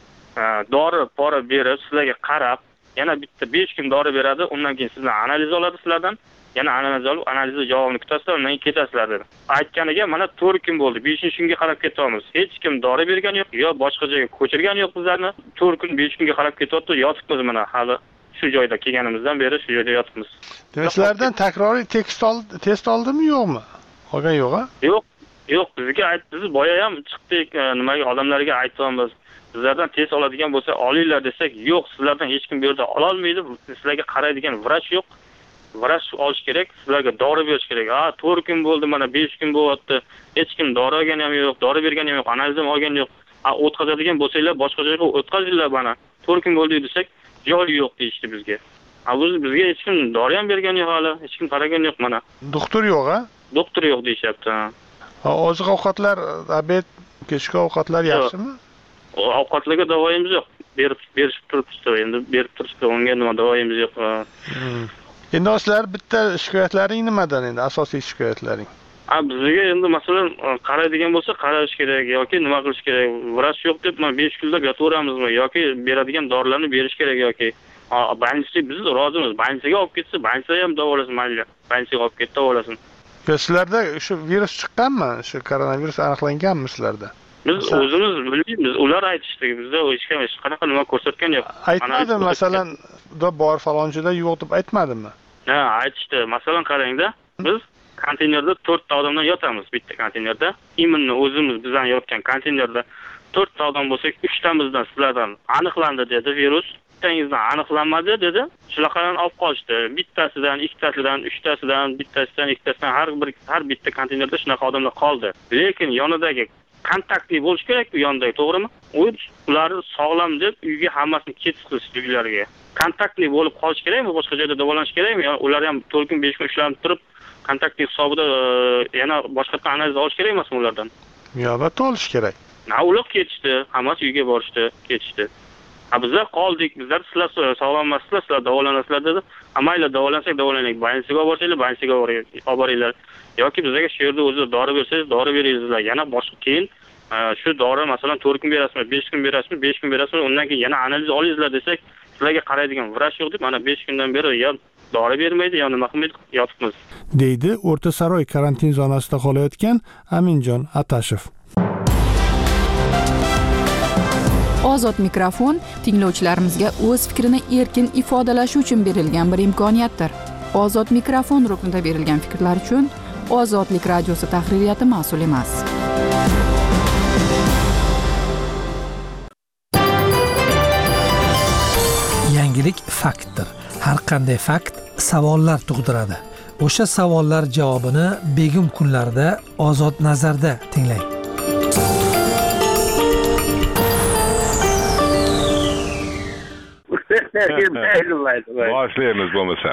dori-pora berib, sizlarga qarab, yana bitta 5 kun dori beradi, undan keyin sizlar analiz oladi sizlardan. Yana analiz olib, analizni javobini kutasizlar, undan keyin ketasizlar dedi. Aytganiga mana 4 kun bo'ldi. 5-kunga qarab ketyapmiz. Hech kim dori bergan yo'q, yo boshqa joyga ko'chirgan yo'q bizlarni. 4 kun, 5 kunga qarab ketyapti, yotibmiz mana hali shu joyda kelganimizdan beri shu joyda yotibmiz. Sizlardan takroriy test oldimi yo'qmi? Olgan yo'q-a? Yo'q, bizga aytdi, biz boya ham chiqdik, nimaga odamlarga aytamiz. Sizlardan test oladigan bo'lsa, olinglar desak, yo'q, sizlardan hech kim bu yerda ola olmaydi. Sizlarga qaraydigan vrach yo'q. Vrach olish kerak, sizlarga dori berish kerak. 4 kun bo'ldi, mana 5 kun bo'lyapti. Hech kim dori olgan ham yo'q, dori bergan ham yo'q, analiz ham olgan yo'q. O'tkazadigan bo'lsanglar, boshqa joyga o'tkazinglar mana. 4 kun bo'ldi desak, joy yo'q deyishdi bizga. Bizga hech kim dori ham bergan yo'q hali, hech kim qaragan yo'q mana. Doktor yo'q-a? Doktor yo'q deyapti. Oziq-ovqatlar, obed, kechki ovqatlar yaxshimi? Ovqatlarga davoyimiz yo'q. Berib turibdi, endi berib turibdi, unga nima davoyimiz yo'q. Endi sizlar bitta shikoyatlaring nimadan endi asosiy shikoyatlaring? Bizga endi masalan qaraydigan bo'lsa qarash kerak yoki nima qilish kerak. Vrach yo'q deb mana 5 kunlab yotaveramizmi yoki beradigan dorilarni berish kerak yoki больница biz rozimiz. Больницаga olib ketsa, больница ham davolasin, mayli. Больницаga olib ketib davolasin. Sizlarda shu virus chiqqanmi? Shu koronavirus aniqlanganmi sizlarda? Biz o'zimiz bilmaymiz, ular aytishdi, bizda hech qanaqa nima ko'rsatgan yo'q. Aytmadimi, masalan, bor falonchida yo'q deb aytmadimi? Ha, aytishdi. Masalan, qarangda, biz konteynerda 4 ta odamdan yotamiz bitta konteynerda. Imonni o'zimiz bizdan yotgan konteynerda 4 ta odam bo'lsak, 3 tamizdan sizlardan aniqlandi dedi virus. bittangizdan aniqlanmadi dedi. Shularni olib qolishdi. Bittasidan, ikkitasidan, uchtasidan, bittasidan, ikkitasidan har bitta konteynerda shunaqa odamlar qoldi. Lekin yonidagi kontaktli bo'lish kerak bu yondagi, to'g'rimi? Ular sog'lom deb uyga hammasini ketishdi uylariga. Kontaktli bo'lib qolish kerakmi? Boshqa joyda davolanish kerakmi? Ular ham 4 kun 5 kun ushlanib turib, kontaktli hisobida yana boshqa analiz olish kerak emasmi ulardan? Albatta olish kerak. Ular ketishdi, hammasi uyga borishdi, ketishdi. Bizlar qoldik, bizlar sizlar sog'lommasizlar, sizlar davolanasizlar dedi. Mayli davolansak davolanaylik, больницаga borsanglar, больницаga olib boringlar. Yoki bizlarga shu yerda o'zingizlar dori bersangiz, dori beringizlar. Yana boshqa keyin shu dori masalan 4 kun berasizmi, 5 kun berasizmi, 5 kun berasizmi, undan keyin yana analiz olingizlar desak, sizlarga qaraydigan vrach yo'q deb, mana 5 kundan beri ya dori bermaydi, ya nima qilmaydi, yotibmiz. deydi O'rta Saroy karantin zonasida qolayotgan Aminjon Atashev. Ozod mikrofon tinglovchilarimizga o'z fikrini erkin ifodalashi uchun berilgan bir imkoniyatdir. Ozod mikrofon ruknida berilgan fikrlar uchun Ozodlik radiosi tahririyati mas'ul emas. Yangilik faktdir. Har qanday fakt savollar tug'diradi. O'sha savollar javobini begim kunlarda Ozod nazarda tinglang. Boshlaymiz bo'lmasa.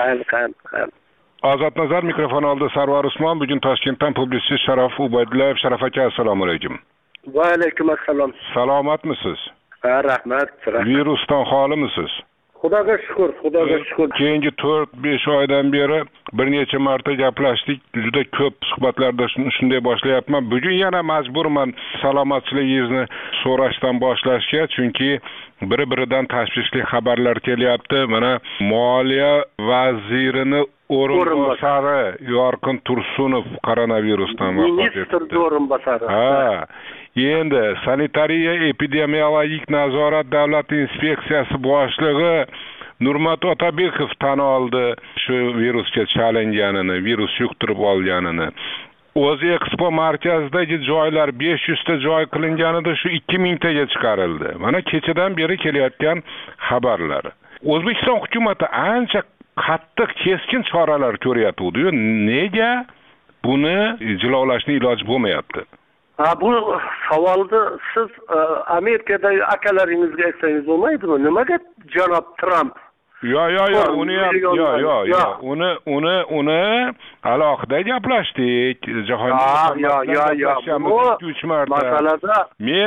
Ozod nazar mikrofon oldi Sarvar Usmon. Bugun Toshkentdan publitsist Sharof Ubaydullayev. Sharof aka, assalomu alaykum. Va alaykum assalom. Salomatmisiz? Rahmat. Virusdan xolimisiz? Xudoga shukr, xudoga shukr. Keyingi 4-5 oydan beri bir necha marta gaplashdik. Juda ko'p suhbatlarda shunday boshlayapman. Bugun yana majburman salomatligingizni so'rashdan boshlashga, chunki biri-biridan tashvishli xabarlar kelyapti. Mana Moliya vazirining o'rinbosari Yorqin Tursunov koronavirusdan vafot etdi. Ministr o'rinbosari. Endi sanitariya epidemiologik nazorat davlat inspeksiyasi boshlig'i Nurmat Otabekov tan oldi shu virusga chalinganini, virus yuqtirib olganini. O'zi Expo markazidagi joylar 500 ta joy qilinganida shu 2000 taga chiqarildi. Mana kechadan beri kelayotgan xabarlar. O'zbekiston hukumatı ancha qattiq keskin choralar ko'ryapti-yu. Nega buni jilolashning iloji bo'lmayapti? Bu savolni siz Amerikadagi akalaringizga aytsangiz bo'lmaydimi? Nimaga janob Trump? Uni alohida gaplashdik. Masalada men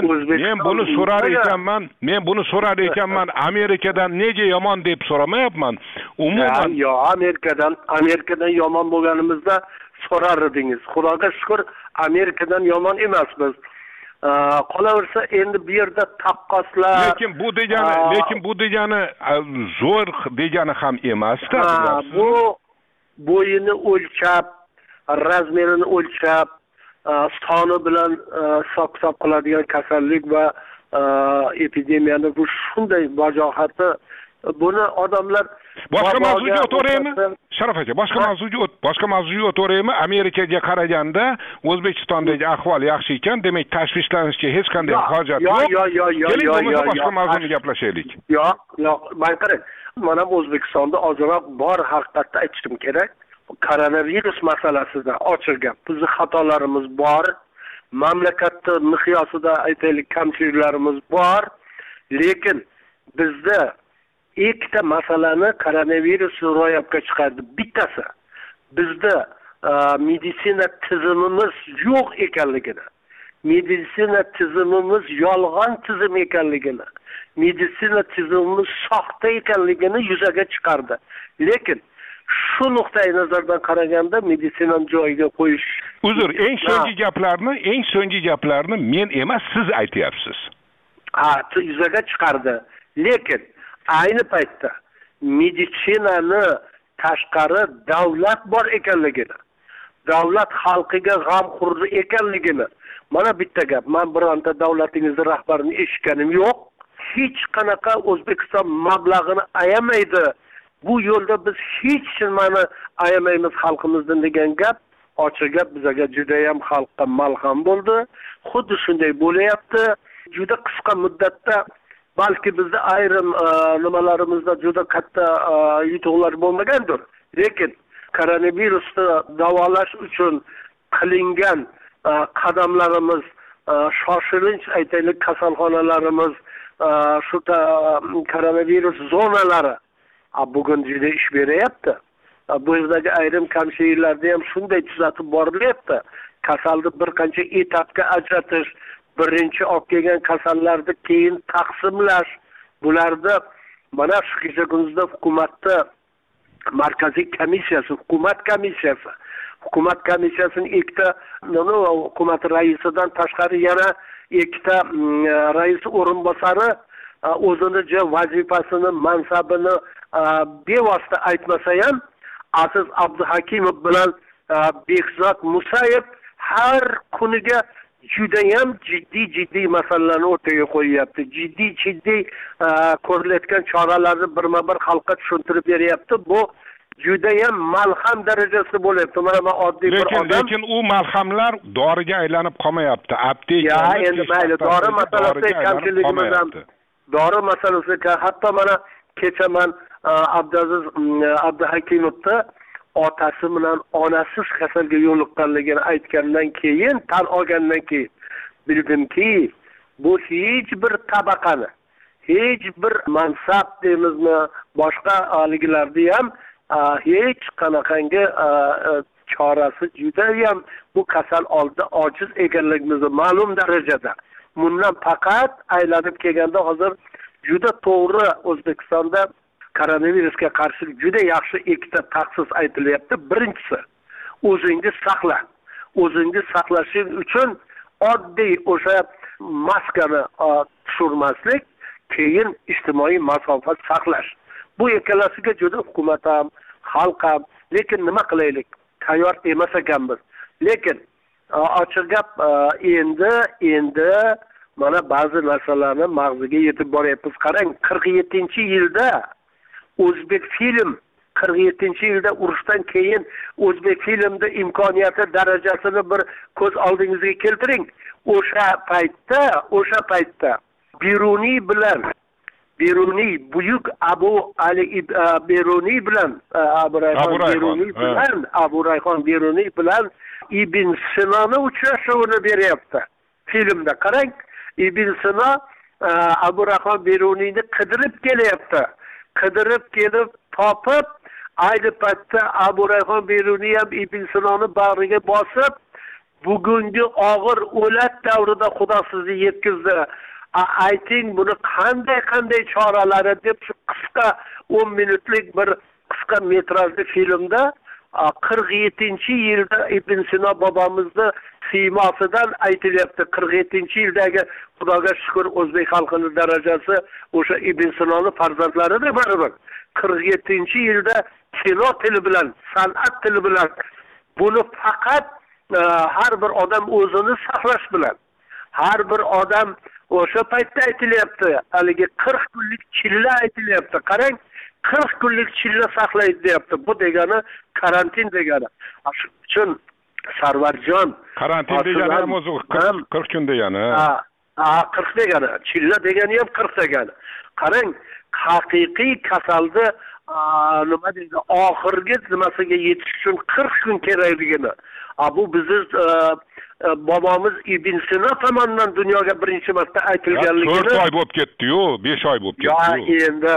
buni so'rar ekanman. Amerikadan nega yomon deb so'ramayapman. Umuman Amerikadan yomon bo'lganimizda so'rar edingiz. Xudoga shukr, Amerikadan yomon emasmiz. Qolaversa endi bu yerda taqqoslar. Lekin bu degani zo'r degani ham emas-da. Bu bo'yini o'lchab, razmerini o'lchab, soni bilan hisob qiladigan kasallik va epidemiyani bu shunday vajohati. Buni odamlar boshqa mavzuga o'taymi? Sharof aka, boshqa mavzuga o'taymi? Amerikaga qaraganda O'zbekistondagi ahvol yaxshi ekan, demak tashvishlanishga hech qanday hojat yo'q. Keling, boshqa mavzuni gaplashaylik. Yo'q, men qarang. Mana O'zbekistonda ozroq bor haqiqatni aytishim kerak. Koronavirus masalasida ochiq gap. Bizning xatolarimiz bor. Mamlakatda miqyosida aytaylik kamchiliklarimiz bor. Lekin bizda ikkita masalani koronavirus ro'yobga chiqardi. Bittasi bizda meditsina tizimimiz yo'q ekanligini, meditsina tizimimiz yolg'on tizim ekanligini, meditsina tizimimiz soxta ekanligini yuzaga chiqardi. Lekin shu nuqtai nazardan qaraganda meditsinani joyiga qo'yish. Uzr, eng so'nggi gaplarni men emas, siz aytyapsiz. Yuzaga chiqardi. Lekin ayni paytda meditsinani tashqari davlat bor ekanligini, davlat xalqiga g'amxo'rlik ekanligini. Mana bitta gap, men bironta davlatingizning rahbarini eshitganim yo'q. Hech qanaqa O'zbekiston mablag'ini ayamaydi. Bu yo'lda biz hech nimani ayamaymiz xalqimizdan degan gap, ochiq gap bizga juda ham xalqqa malham bo'ldi. Xuddi shunday bo'layapti. Juda qisqa muddatda balki bizda ayrim nimalarimizda juda katta yutuqlar bo'lmagandir. Lekin koronavirusni davolash uchun qilingan qadamlarimiz, shoshilinch aytaylik kasalxonalarimiz, shu koronavirus zonalari bugun juda ish beryapti. Bu yerdagi ayrim kamchiliklarni ham shunday tuzatib borilyapti. Kasalni bir qancha etapga ajratish, birinchi olib kelgan kasallarni keyin taqsimlash, bularda mana shu kecha kunduzda hukumatda markaziy komissiyasi, hukumat komissiyasining ikkita hukumat raisidan tashqari yana ikkita rais o'rinbosari o'zini vazifasini, mansabini bevosita aytmasa ham Aziz Abduhakimov bilan Bekzod Musayev har kuniga judayam jiddiy masalalarni o'rtaga qo'yyapti. Jiddiy ko'rilayotgan choralarni birma-bir xalqqa tushuntirib beryapti. Bu judayam malham darajasida bo'lyapti. Mana men oddiy bir odam. Lekin u malhamlar doriga aylanib qolmayapti. Ya endi mayli, dori masalasi kamchiligimiz ham. Dori masalasi hatto mana kecha men Abdulaziz Abduhakimovni otasi bilan onasiz kasalga yo'liqqanligini aytgandan keyin, tan olgandan keyin bildimki, bu hech bir tabaqani, hech bir mansab deymizmi, boshqa oliglarni ham hech qanaqangi chorasi juda ham bu kasal oldida ojiz ekanligimizni ma'lum darajada. Bundan faqat aylanib kelganda hozir juda to'g'ri O'zbekistonda koronavirusga qarshi juda yaxshi ikkita tavsiya aytilyapti. Birinchisi, o'zingiz saqla. O'zingiz saqlashing uchun oddiy o'sha maskani tushirmaslik, keyin ijtimoiy masofa saqlash. Bu ikkalasiga juda hukumat ham, xalq ham, lekin nima qilaylik? Tayyor emas ekanmiz. Lekin ochiq gap, endi mana ba'zi narsalarni mag'ziga yetib boryapmiz. Qarang, 47-yilda O'zbek film 47-yilda urushdan keyin O'zbek filmda imkoniyati darajasini bir ko'z oldingizga keltiring. O'sha paytda Beruniy buyuk Abu Ali Beruniy bilan Abu Rayhon Beruniy bilan Ibn Sinoni uchrashuvini beryapti. Filmda qarang, Ibn Sino Abu Rayhon Beruniyni qidirib kelyapti. Qidirib kelib topib, ayni paytda Abu Rayhon Beruniy ham Ibn Sinoni bag'riga bosib, bugungi og'ir o'lat davrida Xudo sizni yetkazdi. Ayting, buni qanday choralari deb shu qisqa 10 minutlik bir qisqa metrajli filmda 47-yilda Ibn Sino bobomizni siymosidan aytilyapti. 47-yildagi Xudoga shukr o'zbek xalqining darajasi o'sha Ibn Sinoni farzandlaridir baribir. 47-yilda kino tili bilan, san'at tili bilan buni faqat har bir odam o'zini saqlash bilan, har bir odam o'sha paytda aytilyapti. Haligi 40 kunlik chilla aytilyapti. Qarang, 40 kunlik chilla saqlaydi deyapti. Bu degani karantin degani. Shuning uchun Sarvarjon karantin degani ham o'zi 40 kun degani. 40 degani. Chilla degani ham 40 degani. Qarang, haqiqiy kasalni nima deydi, oxirgi nimasiga yetish uchun 40 kun kerakligini. Bu bizni bobomiz Ibn Sino tomonidan dunyoga birinchi marta aytilganligini 4 oy bo'lib ketdi-yu, 5 oy bo'lib ketdi-yu. Endi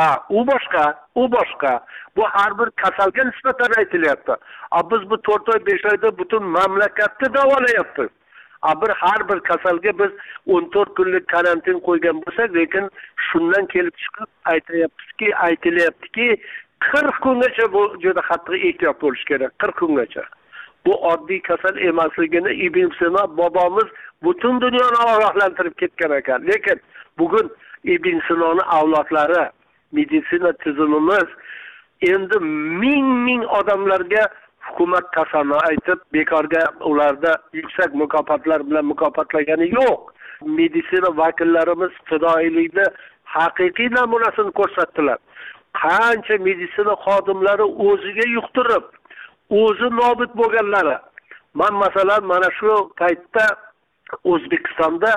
u boshqa. Bu har bir kasalga nisbatan aytilyapti. Biz bu 4 oy, 5 oyda butun mamlakatni davolayapmiz. Har bir kasalga biz 14 kunlik karantin qo'ygan bo'lsak, lekin shundan kelib chiqib aytilyaptiki 40 kungacha bu juda qattiq ehtiyot bo'lish kerak. 40 kungacha. Bu oddiy kasal emasligini Ibn Sino bobomiz butun dunyoni ogohlantirib ketgan ekan. Lekin bugun Ibn Sinoni avlodlari, meditsina tizimimiz endi ming odamlarga hukumat kasalni aytib, bekorga ularda yuksak mukofotlar bilan mukofotlagani yo'q. Meditsina vakillarimiz fidoyilikni haqiqiy namunasini ko'rsatdilar. Qancha meditsina xodimlari o'ziga yuqtirib, o'zi nobud bo'lganlari. Men masalan mana shu paytda O'zbekistonda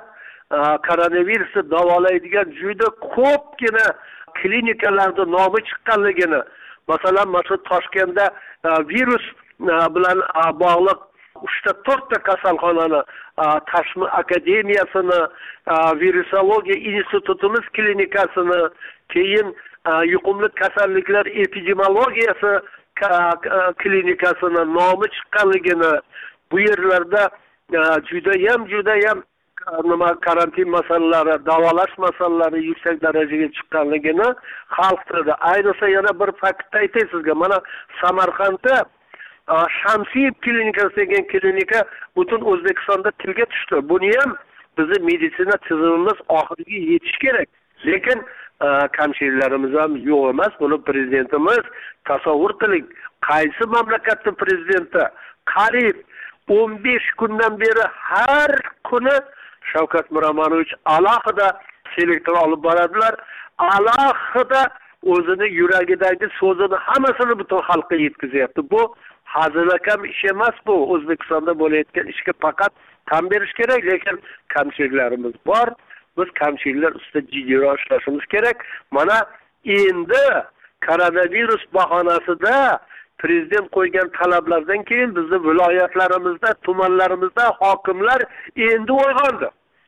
koronavirusni davolaydigan juda ko'pgina klinikalarda nomi chiqqanligini, masalan, mana shu Toshkentda virus bilan bog'liq 3-4 kasalxonani, Tashmi akademiyasini, virusologiya institutimiz klinikasini, keyin yuqumli kasalliklar epidemiologiyasi klinikasini nomi chiqqanligini, bu yerlarda judayam karantin masalalari, davolash masalalari yuksak darajaga chiqqanligini xalq tilida. Ayniqsa yana bir faktni aytay sizga. Mana Samarqandda Shamsiyev klinikasi degan klinika butun O'zbekistonda tilga tushdi. Buni ham bizning meditsina tizimimiz oxiriga yetish kerak. Lekin kamchiliklarimiz ham yo'q emas. Buni prezidentimiz tasavvur qiling. Qaysi mamlakatning prezidenti qariyb 15 kundan beri har kuni Shavkat Miromonovich alohida selektor olib boradilar. Alohida o'zini yuragidagi so'zini hammasini butun xalqqa yetkazyapti. Bu hazilakam ish emas bu. O'zbekistonda bo'layotgan ishga faqat tan berish kerak, lekin kamchiliklarimiz bor. Biz kamchiliklar ustida jiddiy ishlashimiz kerak. Mana endi koronavirus bahonasida prezident qo'ygan talablardan keyin bizning viloyatlarimizda, tumanlarimizda hokimlar endi uyg'ondi.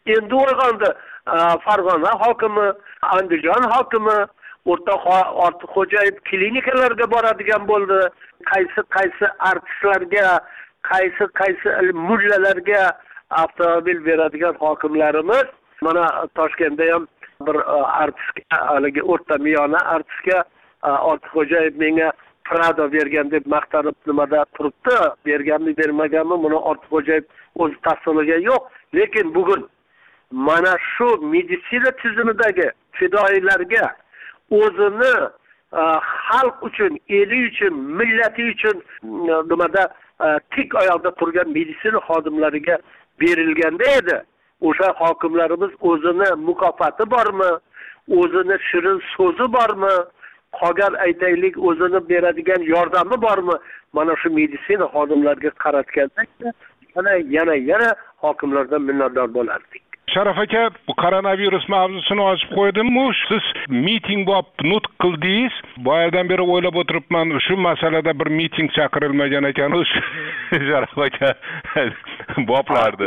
Farg'ona hokimi, Andijon hokimi, Ortiqxo'jayev klinikalarga boradigan bo'ldi. Qaysi artistlarga, qaysi mullalarga avtomobil beradigan hokimlarimiz. Mana Toshkentda ham bir artistga, haligi o'rta miyona artistga Ortiqxo'jayev menga Prado bergan deb maqtanib nimada turibdi. Berganmi, bermaganmi, buni Ortiqxo'jayev o'zi tasdiqlagan yo'q. Lekin bugun mana shu meditsina tizimidagi fidoyilarga o'zini xalq uchun, eli uchun, millati uchun nimada tik oyoqda turgan meditsina xodimlariga berilganda edi. O'sha hokimlarimiz o'zini mukofoti bormi? O'zini shirin so'zi bormi? Qolgan aytaylik o'zini beradigan yordami bormi? Mana shu meditsina xodimlariga qaratganda yana hokimlardan minnatdor bo'lardik. Sharaf aka, bu koronavirus mavzusini ochib qo'ydim-ku. Siz miting bo'lib nutq qildingiz. Bu yerdan beri o'ylab o'tiribman, shu masalada bir miting chaqirilmagan ekan. Sharaf aka boplardi.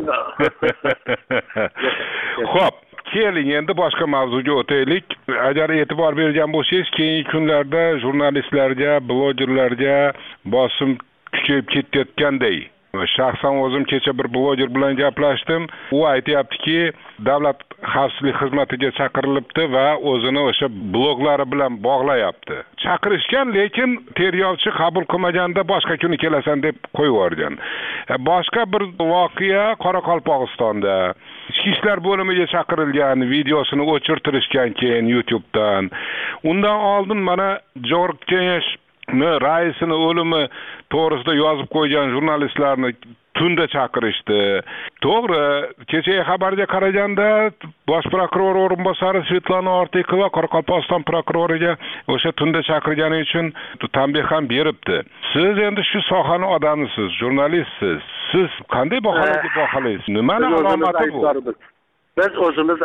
Xo'p, keling endi boshqa mavzuga o'taylik. Agar e'tibor bergan bo'lsangiz, keyingi kunlarda jurnalistlarga, blogerlarga bosim kuchayib ketayotganday. Shaxsan o'zim kecha bir bloger bilan gaplashdim. U aytayaptiki, davlat xavfsizlik xizmatiga chaqirilibdi va o'zini o'sha bloglari bilan bog'layapti. Chaqirishgan, lekin tergovchi qabul qilmaganda boshqa kuni kelasan deb qo'yib yuborgan. Boshqa bir voqea Qoraqalpog'istonda. Ichki ishlar bo'limiga chaqirilgan, videosini o'chirtirishgan keyin YouTube'dan. Undan oldin mana Jorg Kengash raisini o'limi to'g'risida yozib qo'ygan jurnalistlarni tunda chaqirishdi. To'g'ri, kechagi xabarga qaraganda bosh prokuror o'rinbosari Svetlana Ortiqova Qoraqalpog'iston prokuroriga o'sha tunda chaqirgani uchun tanbeh ham beribdi. Siz endi shu sohaning odamisiz, jurnalistsiz. Siz qanday baholaysiz? Nimani alomati bu? Biz o'zimiz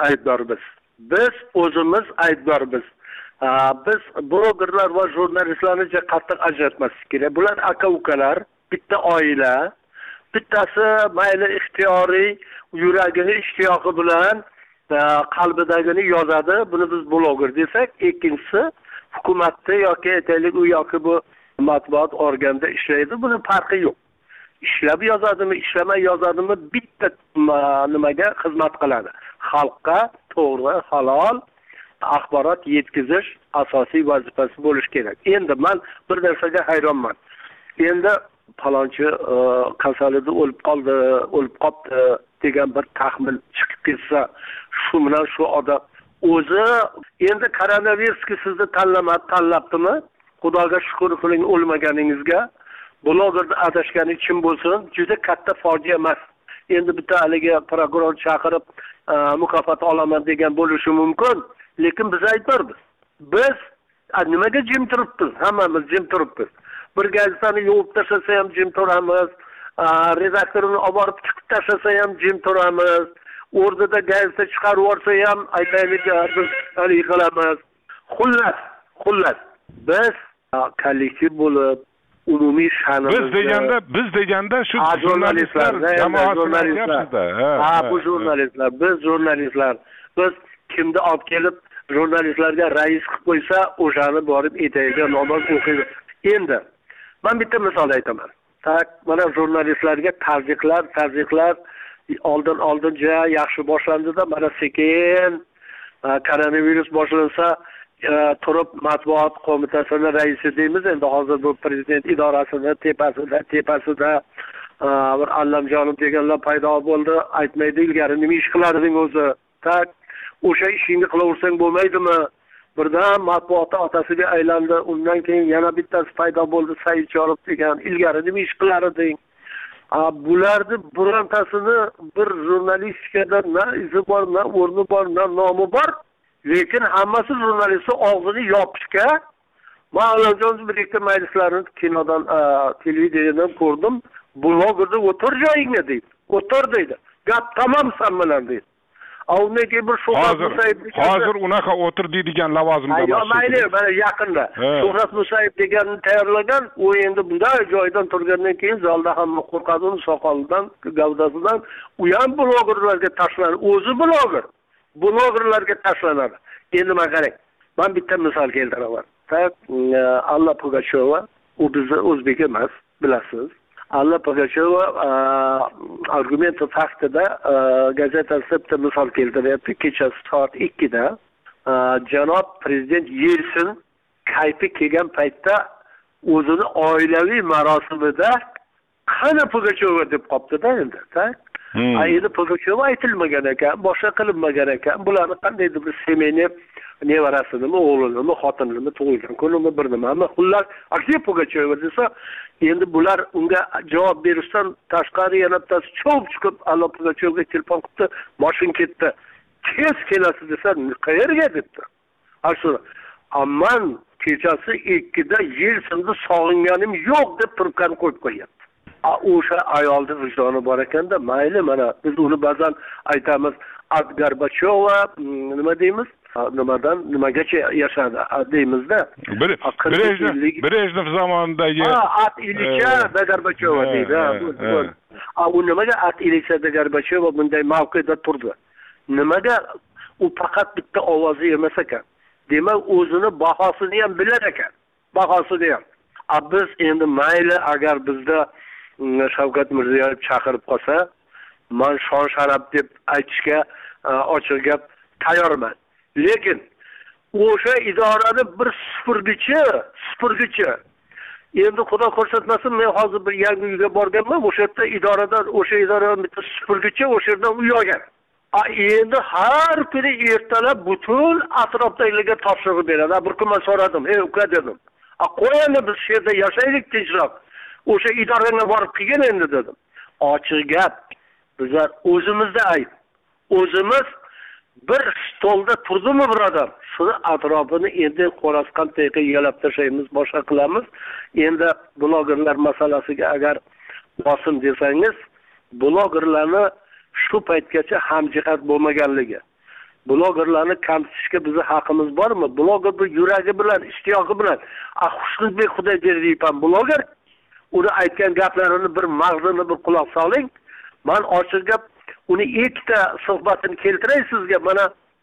aybdormiz. Biz blogerlar va jurnalistlarni qattiq ajratmaslik kerak. Bular aka-ukalar, bitta oila. Bittasi mayli ixtiyoriy yuragini ishtiyoqi bilan qalbidagini yozadi. Buni biz bloger desak, ikkinchisi hukumatda yoki aytaylik u yoki bu matbuot organda ishlaydi. Buni farqi yo'q. Ishlab yozadimi, ishlamay yozadimi, bitta nimaga xizmat qiladi. Xalqqa to'g'ri, halol axborot yetkazish asosiy vazifasi bo'lishi kerak. Endi men bir narsaga hayronman. Endi falonchi kasalida o'lib qoldi degan bir taxmin chiqib ketsa, shu bilan shu odam o'zi endi koronavirusga sizni tanlabdimi? Xudoga shukr qiling o'lmaganingizga. Blogerda adashgani kim bo'lsin, juda katta fojia emas. Endi bitta haligi prokuror chaqirib mukofot olaman degan bo'lishi mumkin. Lekin biz aytamiz. Biz nimaga jim turibmiz? Hammamiz jim turibmiz. Bir gazetani yuvib tashlasa ham jim turamiz. Redaktorini olib borib chiqib tashlasa ham jim turamiz. o'rnida gazeta chiqarib yuborsa ham aytaylik biz hali qilamiz. Xullas biz kollektiv bo'lib umumiy sha'nimizni biz deganda shu jurnalistlar jamoasi bu jurnalistlar biz kimni olib kelib jurnalistlarga rais qilib qo'ysa o'shani borib etagida namoz o'qiydi. Endi men bitta misol aytaman. Mana jurnalistlarga tazyiqlar oldin juda yaxshi boshlandida, mana sekin koronavirus boshlansa turib matbuot qo'mitasini raisi deymiz. Endi hozir bu prezident idorasini tepasida bir Allamjonov deganlar paydo bo'ldi. Aytmaydi ilgari nima ish qilarding o'zi? O'sha ishingni qilaversang bo'lmaydimi? Birdan matbuotda otasiga aylandi. Undan keyin yana bittasi paydo bo'ldi, Saidjonov degan. Ilgari nima ish qilarding? Bularni birontasini bir jurnalistikada na izi bor, na o'rni bor, na nomi bor. Lekin hammasi jurnalistni og'zini yopishga. Men Allamjonov bir ikkita majlislarini kinodan, televideniydan ko'rdim. Blogerda o'tir joyingga deydi. O'tir deydi. Gap tamom sen bilan deydi. Hozir unaqa o'tir deydigan lavozimda emas. Mayli, mana yaqinda Shuhrat Musayev deganni tayyorlagan, u endi bunday joydan turgandan keyin zalda hamma qo'rqadi uni soqolidan, gavdasidan. U ham blogerlarga tashlanadi. O'zi blogerlarga tashlanadi. Endi men qarang. Men bitta misol keltiraman. Alla Pugacheva, u bizni o'zbek emas, bilasiz. Alla Pugacheva argument faktida gazetasida misol keltiryapti. Kechasi soat 2 da janob prezident Yelsin kayfi kelgan paytda o'zini oilaviy marosimida qani Pugacheva deb qopdi-da endi. Endi Pugacheva aytilmagan ekan, boshqa qilinmagan ekan. Bularni qandaydir bir semeyni nevarasini, o'g'lini, xotinini tug'ilgan kunimi bir nimami. Xullas, Aksiya Pugacheva desa, endi bular unga javob berishdan tashqari yana bittasi cho'p chiqib, Alla Pugachevga telefon qildi, mashin ketdi. Tez kelasiz desa, qayerga debdi. Ashuna, amman kechasi 2 da Yelsinni sog'inganim yo'q deb turibgan qo'yib qo'yapti. O'sha ayolni vijdoni bor ekanda, mayli, mana biz uni ba'zan aytamiz, Ad Gorbacheva nima deymiz? Nimagacha yashadi deymizda. Brejnev zamonidagi Ad Ilicha da Gorbacheva deydi. U nimaga Ad Ilicha da Gorbacheva bunday mavqeda turdi? Nimaga u faqat bitta ovozi emas ekan. Demak, o'zini bahosini ham bilar ekan. Bahosini ham. Biz endi mayli agar bizda Shavkat Mirziyoyev chaqirib qolsa, men shon sharaf deb aytishga ochiq gap tayyorman. Lekin o'sha idorani bir supurgichi. Endi xudo ko'rsatmasin, men hozir bir yangi uyga borganman, o'sha yerda idoradan bitta supurgichi o'sha yerdan uy olgan. Endi har kuni ertalab butun atrofdagilarga topshiriq beradi. Bir kun men so'radim, uka dedim. Qo'yinglar biz shu yerda yashaylik tinchroq. O'sha idoraga borib kelgan endi dedim. Ochiq gap. Bizlar o'zimizda ayb. O'zimiz bir stolda turdimi birodar? Shuni atrofini endi qo'rasqan tayqa yalab tashlaymiz, boshqa qilamiz. Endi blogerlar masalasiga agar bosim desangiz, blogerlarni shu paytgacha hamjihat bo'lmaganligi. Blogerlarni kamsitishga bizning haqqimiz bormi? Bloger bir yuragi bilan, ishtiyoqi bilan, Xushnudbek Xudoyberdiyev ham bloger. Uni aytgan gaplarini bir mag'zini bir quloq soling. Men ochiq gap uni ikkita suhbatini keltiray sizga. Mana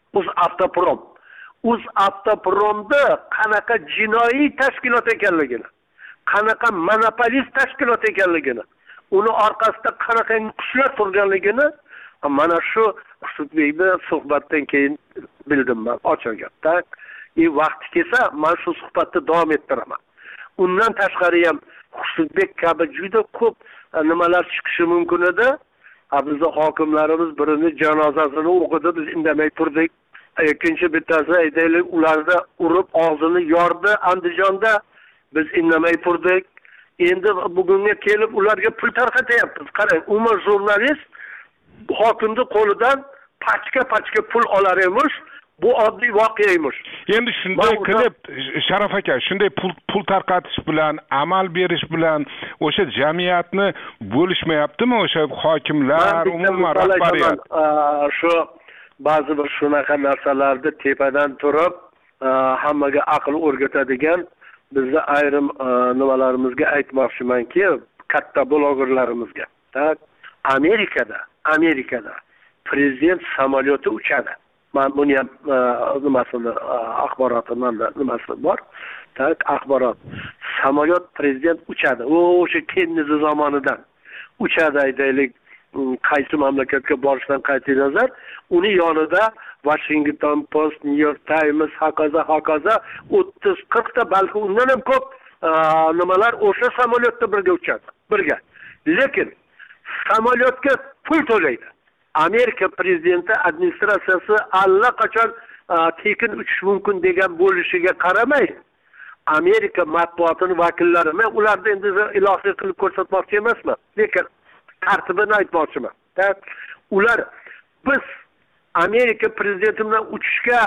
UzAvtopromda qanaqa jinoiy tashkilot ekanligini, qanaqa monopolist tashkilot ekanligini, uni orqasida qanaqa kuchlar turganligini mana shu Xushnudbekni suhbatdan keyin bildim men, ochiq gapda. Vaqti kelsa, men shu suhbatni davom ettiraman. Undan tashqari ham Xushnudbek kabi juda ko'p nimalar chiqishi mumkin edi. Bizning hokimlarimiz birini janozasini o'qidi, biz indamay turdik. Ikkinchi bittasi aytaylik, ularda urib og'zini yordi Andijonda, biz indamay turdik. Endi bugunga kelib ularga pul tarqatyapmiz. Qarang, umuman jurnalist hokimning qo'lidan pachka pul olar emish, bu oddiy voqea emish. Endi shunday qilib Sharaf aka, shunday pul tarqatish bilan, amal berish bilan o'sha jamiyatni bo'lishmayaptimi o'sha hokimlar, umuman rahbariyat? Shu ba'zi bir shunaqa narsalarni tepadan turib hammaga aql o'rgatadigan bizni ayrim nimalarimizga aytmoqchimanki, katta blogerlarimizga. Amerikada prezident samolyoti uchadi. Men buni ham nimasini axborotimda nimasi bor. Axborot. Samolyot prezident uchadi. O'sha Kennedy zamonidan uchadi aytaylik. Qaysi mamlakatga borishdan qat'iy nazar, uni yonida Washington Post, New York Times, hokazo 30-40 ta, balki undan ham ko'p nimalar o'sha samolyotda birga uchadi. Birga. Lekin samolyotga pul to'laydi. Amerika prezidenti administratsiyasi allaqachon tekin uchish mumkin degan bo'lishiga qaramay, Amerika matbuotining vakillari, men ularni endi ilohiy qilib ko'rsatmoqchi emasman, lekin tartibini aytmoqchiman. Ular biz Amerika prezidenti bilan uchishga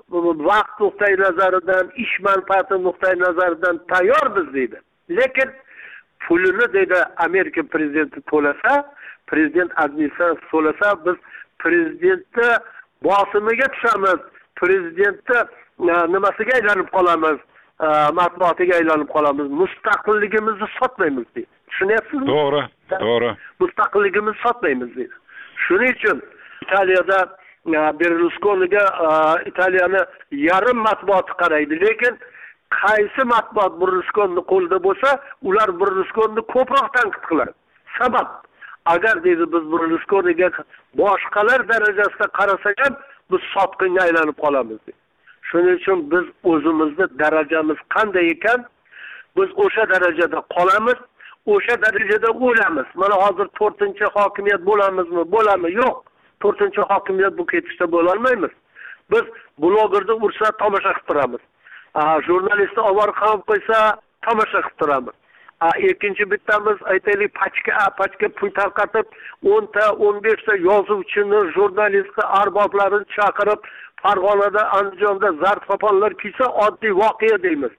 vaqt nuqtai nazaridan, ish manfaati nuqtai nazaridan tayyormiz deydi. Lekin pulini deydi Amerika prezidenti to'lasa, prezident administratsiyasi to'lasa, biz prezidentni bosimiga tushamiz, prezidentni nimasiga aylanib qolamiz, matbuotiga aylanib qolamiz, mustaqilligimizni sotmaymiz deydi. Tushunyapsizmi? To'g'ri. Mustaqilligimizni sotmaymiz deydi. Shuning uchun Italiyada Berlusconiga Italiyani yarim matbuoti qaraydi, lekin qaysi matbuot Berlusconi qo'lida bo'lsa, ular Berlusconi ko'proq tanqid qiladi. Sabab, agar deydi biz Berlusconiga boshqalar darajasida qarasak ham biz sotqinga aylanib qolamiz deydi. Shuning uchun biz o'zimizni darajamiz qanday ekan, biz o'sha darajada qolamiz. O'sha darajada o'lamiz. Mana hozir 4-hokimiyat bo'lamizmi? Bo'lami? Yo'q. 4-hokimiyat bu ketishda bo'la olmaymiz. Biz blogerni ursa tomosha qilib turamiz. Jurnalistni ovora qilib qo'ysa tomosha qilib turamiz. Ikkinchi bittamiz aytaylik pachka pul tarqatib 10 ta 15 ta yozuvchini, jurnalistni arboblarini chaqirib Farg'onada, Andijonda zartofonlar kiysa oddiy voqea deymiz.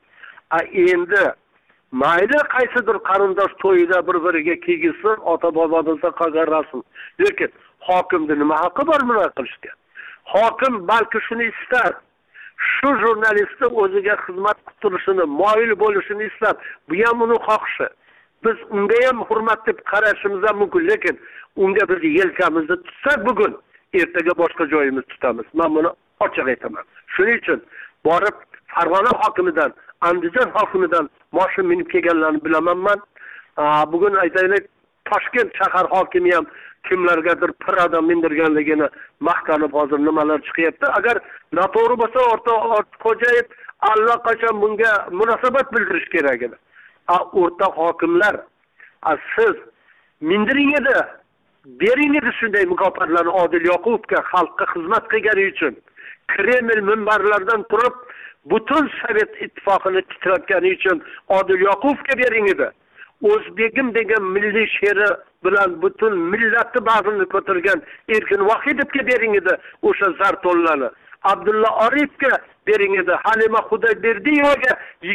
Endi mayli qaysidir qarindosh to'yida bir-biriga kiygizsin, ota-bobomizdan qolgan rasm. Lekin hokimning nima haqqi bor buni qilishga? Hokim balki shuni istar. Shu jurnalistni o'ziga xizmat qilib turishini, moyil bo'lishini istab, bu ham uning xohishi. Biz unga ham hurmat deb qarashimiz ham mumkin, lekin unga biz yelkamizni tutsak bugun, ertaga boshqa joyimizni tutamiz. Men buni ochiq aytaman. Shuning uchun borib Farg'ona hokimidan, Andijon hokimidan mashina minib kelganlarni bilamanman. Bugun aytaylik Toshkent shahar hokimi ham kimlargadir pirada mindirganligini maqtanib hozir nimalar chiqyapti. Agar noto'g'ri bo'lsa, Xo'jayev allaqachon bunga munosabat bildirish kerak edi. O'rta hokimlar, siz mindiring edi, bering edi shunday mukofotlarni Odil Yoqubovga xalqqa xizmat qilgani uchun. Kreml minbarlaridan turib butun Sovet ittifoqini titratgani uchun Odil Yoqubovga bering edi. O'zbegim degan milliy she'ri bilan butun millatni bag'rini ko'targan Erkin Vohidovga bering edi o'sha zarto'llarni. Abdulla Orifga bering edi. Halima Xudoyberdiyevaga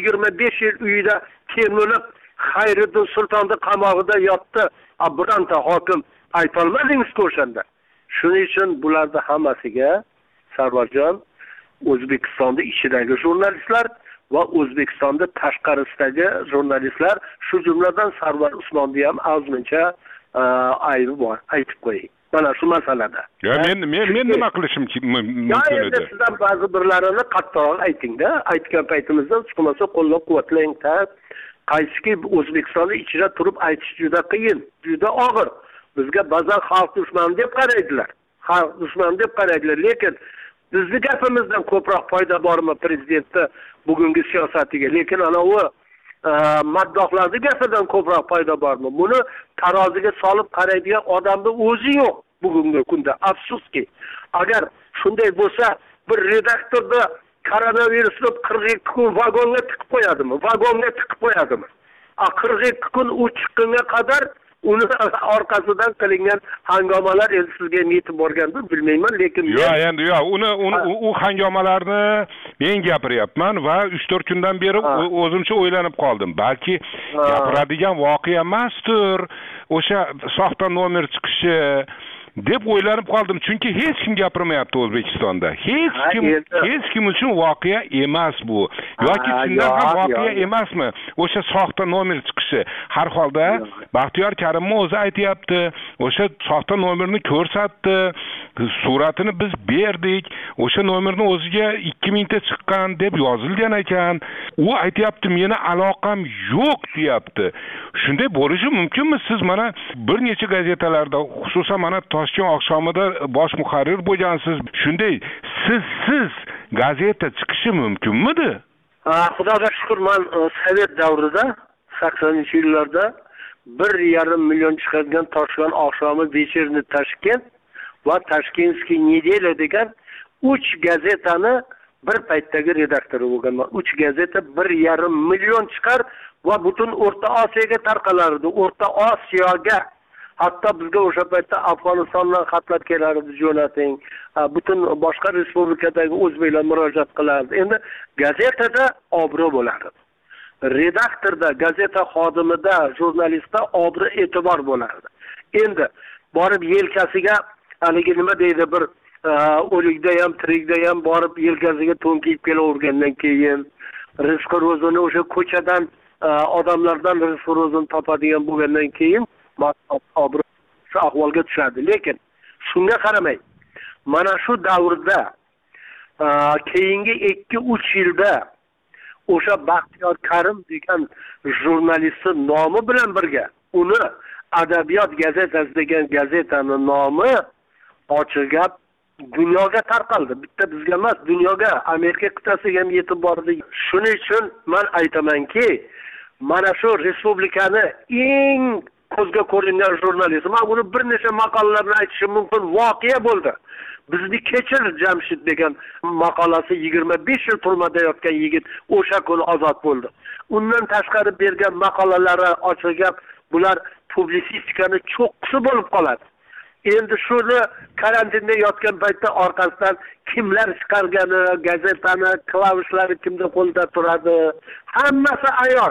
25 yil uyida termilib Xayriddin Sultonni qamog'ida yotdi. Bironta hokim aytolmadingiz-ku o'shanda. Shuning uchun bularning hammasiga Sarvarjon, O'zbekistonda ichidagi jurnalistlar va O'zbekistonda tashqarisidagi jurnalistlar, shu jumladan Sarvar Usmonni ham ozmuncha aybi bor, aytib qo'ying. Mana shu masalada. Men nima qilishim mumkin edi? Sizdan ba'zi birlarini qattiqroq ayting-da. Aytgan paytimizda chiqmasa qo'llab-quvvatlang. Qaysiki O'zbekistonda ichida turib aytish juda qiyin, juda og'ir. Bizga ba'zan xalq dushmani deb qaraydilar. Xalq dushmani deb qaraydilar, lekin bizning gapimizdan ko'proq foyda bormi prezidentni bugungi siyosatiga? Lekin ana u maddohlarning gapidan ko'proq foyda bormi? Buni taroziga solib qaraydigan odamning o'zi yo'q bugungi kunda. Afsuski, agar shunday bo'lsa, bir redaktorda koronavirusni 42 kun vagonga tiqib qo'yadimi? 42 kun u chiqqunga qadar uni orqasidan qilingan hangomalar endi sizga yetib borgandir bilmayman, lekin uni u hangomalarni men gapiryapman va 3-4 kundan beri o'zimcha o'ylanib qoldim. Balki gapiradigan voqea emasdir, o'sha soxta nomer chiqishi deb o'ylanib qoldim. Chunki hech kim gapirmayapti O'zbekistonda. Hech kim uchun voqea emas bu. Yoki chindan ham voqea emasmi? O'sha soxta nomer chiqishi. Har holda Baxtiyor Karimov o'zi aytayapti, o'sha soxta nomerni ko'rsatdi, suratini biz berdik. O'sha nomerni o'ziga 2000 ta chiqqan deb yozilgan ekan. U aytayapti, meni aloqam yo'q deyapti. Shunday bo'lishi mumkinmi? Siz mana bir necha gazetalarda, xususan mana Toshkent oqshomida bosh muharrir bo'lgansiz. Shunday siz gazeta chiqishi mumkinmidi? Xudoga shukr, men Sovet davrida 80-yillarda 1,5 million chiqargan Toshkent oqshomi, Вечерний Toshkent va Toshkentskiy Nedelya degan 3 gazetani bir paytdagi redaktori bo'lganman. 3 gazeta 1,5 million chiqar va butun O'rta Osiyoga tarqalardi. O'rta Osiyoga, hatto bizga o'sha paytda Afg'onistondan xatlar kelardi, jo'nating. Butun boshqa respublikadagi o'zbeklar murojaat qilardi. Endi gazetada obro' bo'lardi. Redaktorda, gazeta xodimida, jurnalistda obro' e'tibor bo'lardi. Endi borib yelkasiga haligi nima deydi, bir o'likda ham, tirikda ham borib yelkasiga to'n kiyib kelavergandan keyin rizq ro'zini o'sha ko'chadan odamlardan rizq ro'zini topadigan bo'lgandan keyin shu ahvolga tushadi. Lekin shunga qaramay, mana shu davrda keyingi 2-3 yilda o'sha Baxtiyor Karim degan jurnalistning nomi bilan birga uni Adabiyot gazetasi degan gazetani nomi ochiq gap dunyoga tarqaldi. Bitta bizga emas, dunyoga, Amerika qit'asiga ham yetib bordi. Shuning uchun men aytamanki, mana shu respublikani eng ko'zga ko'ringan jurnalist, men buni bir necha maqolalarni aytishim mumkin, voqea bo'ldi. Bizni Kechir Jamshid degan maqolasi 25 yil turmada yotgan yigit o'sha kuni ozod bo'ldi. Undan tashqari bergan maqolalari ochiq gap, bular publisistikani cho'qqisi bo'lib qoladi. Endi shuni karantinda yotgan paytda orqasidan kimlar chiqargani, gazetani klavishlari kimda qo'lda turadi, hammasi ayol.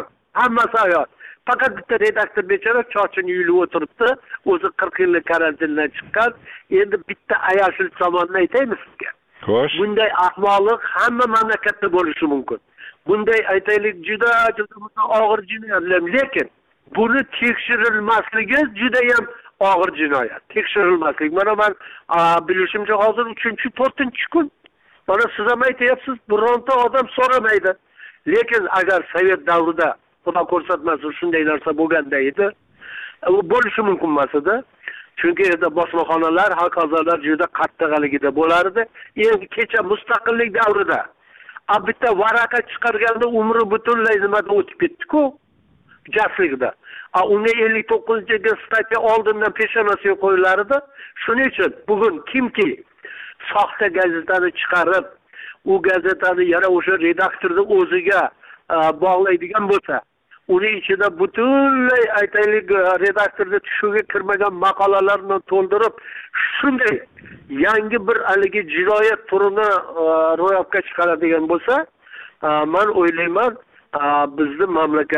Faqat bitta redaktor bechora chochini yulib o'tiribdi, o'zi 40 yillik karantindan chiqqan. Endi bitta ayashil tomonni aytaymi sizga? Xo'sh. Bunday ahmoqlik hamma mamlakatda bo'lishi mumkin. Bunday aytaylik juda og'ir jinoyatlar, lekin buni tekshirilmasligi juda ham og'ir jinoyat. Tekshirilmaslik. Mana men bilishimcha hozir 3-4-kun. Mana siz ham aytyapsiz, bironta odam so'ramaydi. Lekin agar Sovet davrida Xudo ko'rsatmasin shunday narsa bo'lganda edi, u bo'lishi mumkin emas edi. Chunki yerda bosmaxonalar, hokazolar juda qattiqligida bo'lardi. Endi kecha mustaqillik davrida bitta varaqa chiqarganda umri butunlay nimada o'tib ketdi-ku, jaslikda. Unga 59-statya oldindan peshonasiga qo'yilardi. Shuning uchun bugun kimki soxta gazetani chiqarib, u gazetani yana o'sha redaktorni o'ziga bog'laydigan bo'lsa, uni ichida butunlay aytaylik redaktorda tushuviga kirmagan maqolalarni to'ldirib, shunday yangi bir haligi jinoyat turini ro'yobga chiqaradigan bo'lsa, men o'ylayman, bizning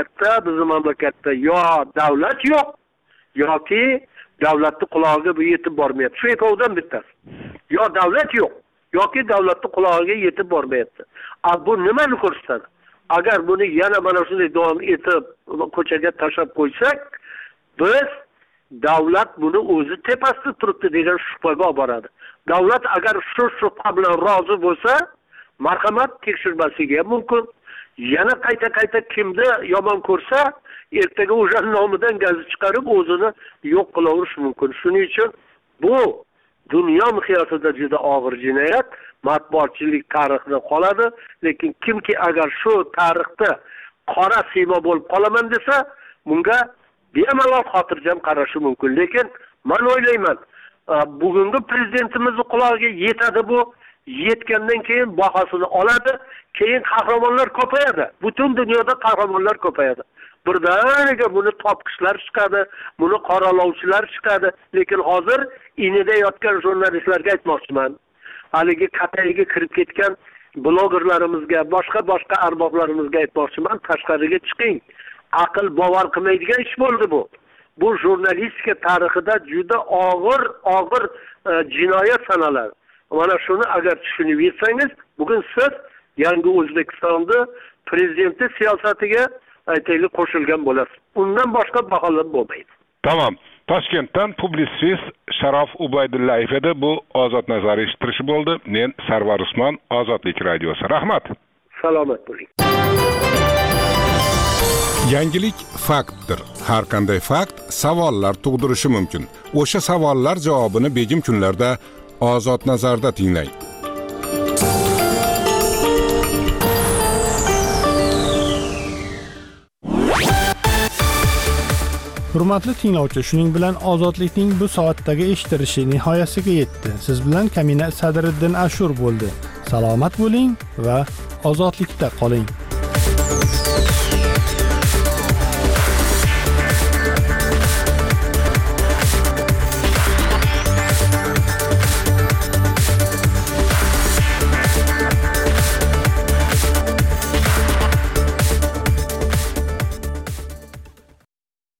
mamlakatda yo davlat yo'q, yoki davlatning qulog'iga bu yetib bormayapti. Shu ikkovidan bittasi. Yo davlat yo'q, yoki davlatning qulog'iga yetib bormayapti. Bu nimani ko'rsatadi? Agar buni yana mana shunday davom etib ko'chaga tashlab qo'ysak, biz davlat buni o'zi tepasida turibdi degan shubhaga olib boradi. Davlat agar shu shubha bilan rozi bo'lsa, marhamat tekshirmasligi ham mumkin. Yana qayta kimni yomon ko'rsa, ertaga o'sha nomidan gazet chiqarib o'zini yo'q qilaverish mumkin. Shuning uchun bu dunyo miqyosida juda og'ir jinoyat, matbuotchilik tarixida qoladi, lekin kimki agar shu tarixda qora siymo bo'lib qolaman desa, bunga bemalol xotirjam qarashi mumkin. Lekin men o'ylayman, bugungi prezidentimizning qulog'iga yetadi bu, yetgandan keyin bahosini oladi, keyin qahramonlar ko'payadi. Butun dunyoda qahramonlar ko'payadi. birdaniga buni topqichlar chiqadi, buni qoralovchilar chiqadi. Lekin hozir inida yotgan jurnalistlarga aytmoqchiman. Haligi qatayiga kirib ketgan blogerlarimizga, boshqa arboblarimizga aytmoqchiman, tashqariga chiqing. Aql bovar qilmaydigan ish bo'ldi bu. Bu jurnalistika tarixida juda og'ir jinoyat sanaladi. Mana shuni agar tushunib yetsangiz, bugun siz yangi O'zbekistonda prezidenti siyosatiga aytaylik qo'shilgan bo'lasiz. Undan boshqa baholab bo'lmaydi. Tamam. Toshkentdan publitsist Sharof Ubaydullayev edi. Bu Ozod nazar eshittirishi bo'ldi. Men Sarvar Usmon, Ozodlik radiosi. Rahmat. Salomat bo'ling. Yangilik faktdir. Har qanday fakt savollar tug'dirishi mumkin. O'sha savollar javobini begim kunlarda Ozod nazarda tinglang. Hurmatli tinglovchi, shuning bilan Ozodlikning bu soatdagi eshittirishi nihoyasiga yetdi. Siz bilan Kamina Sadriddin Ashur bo'ldi. Salomat bo'ling va ozodlikda qoling.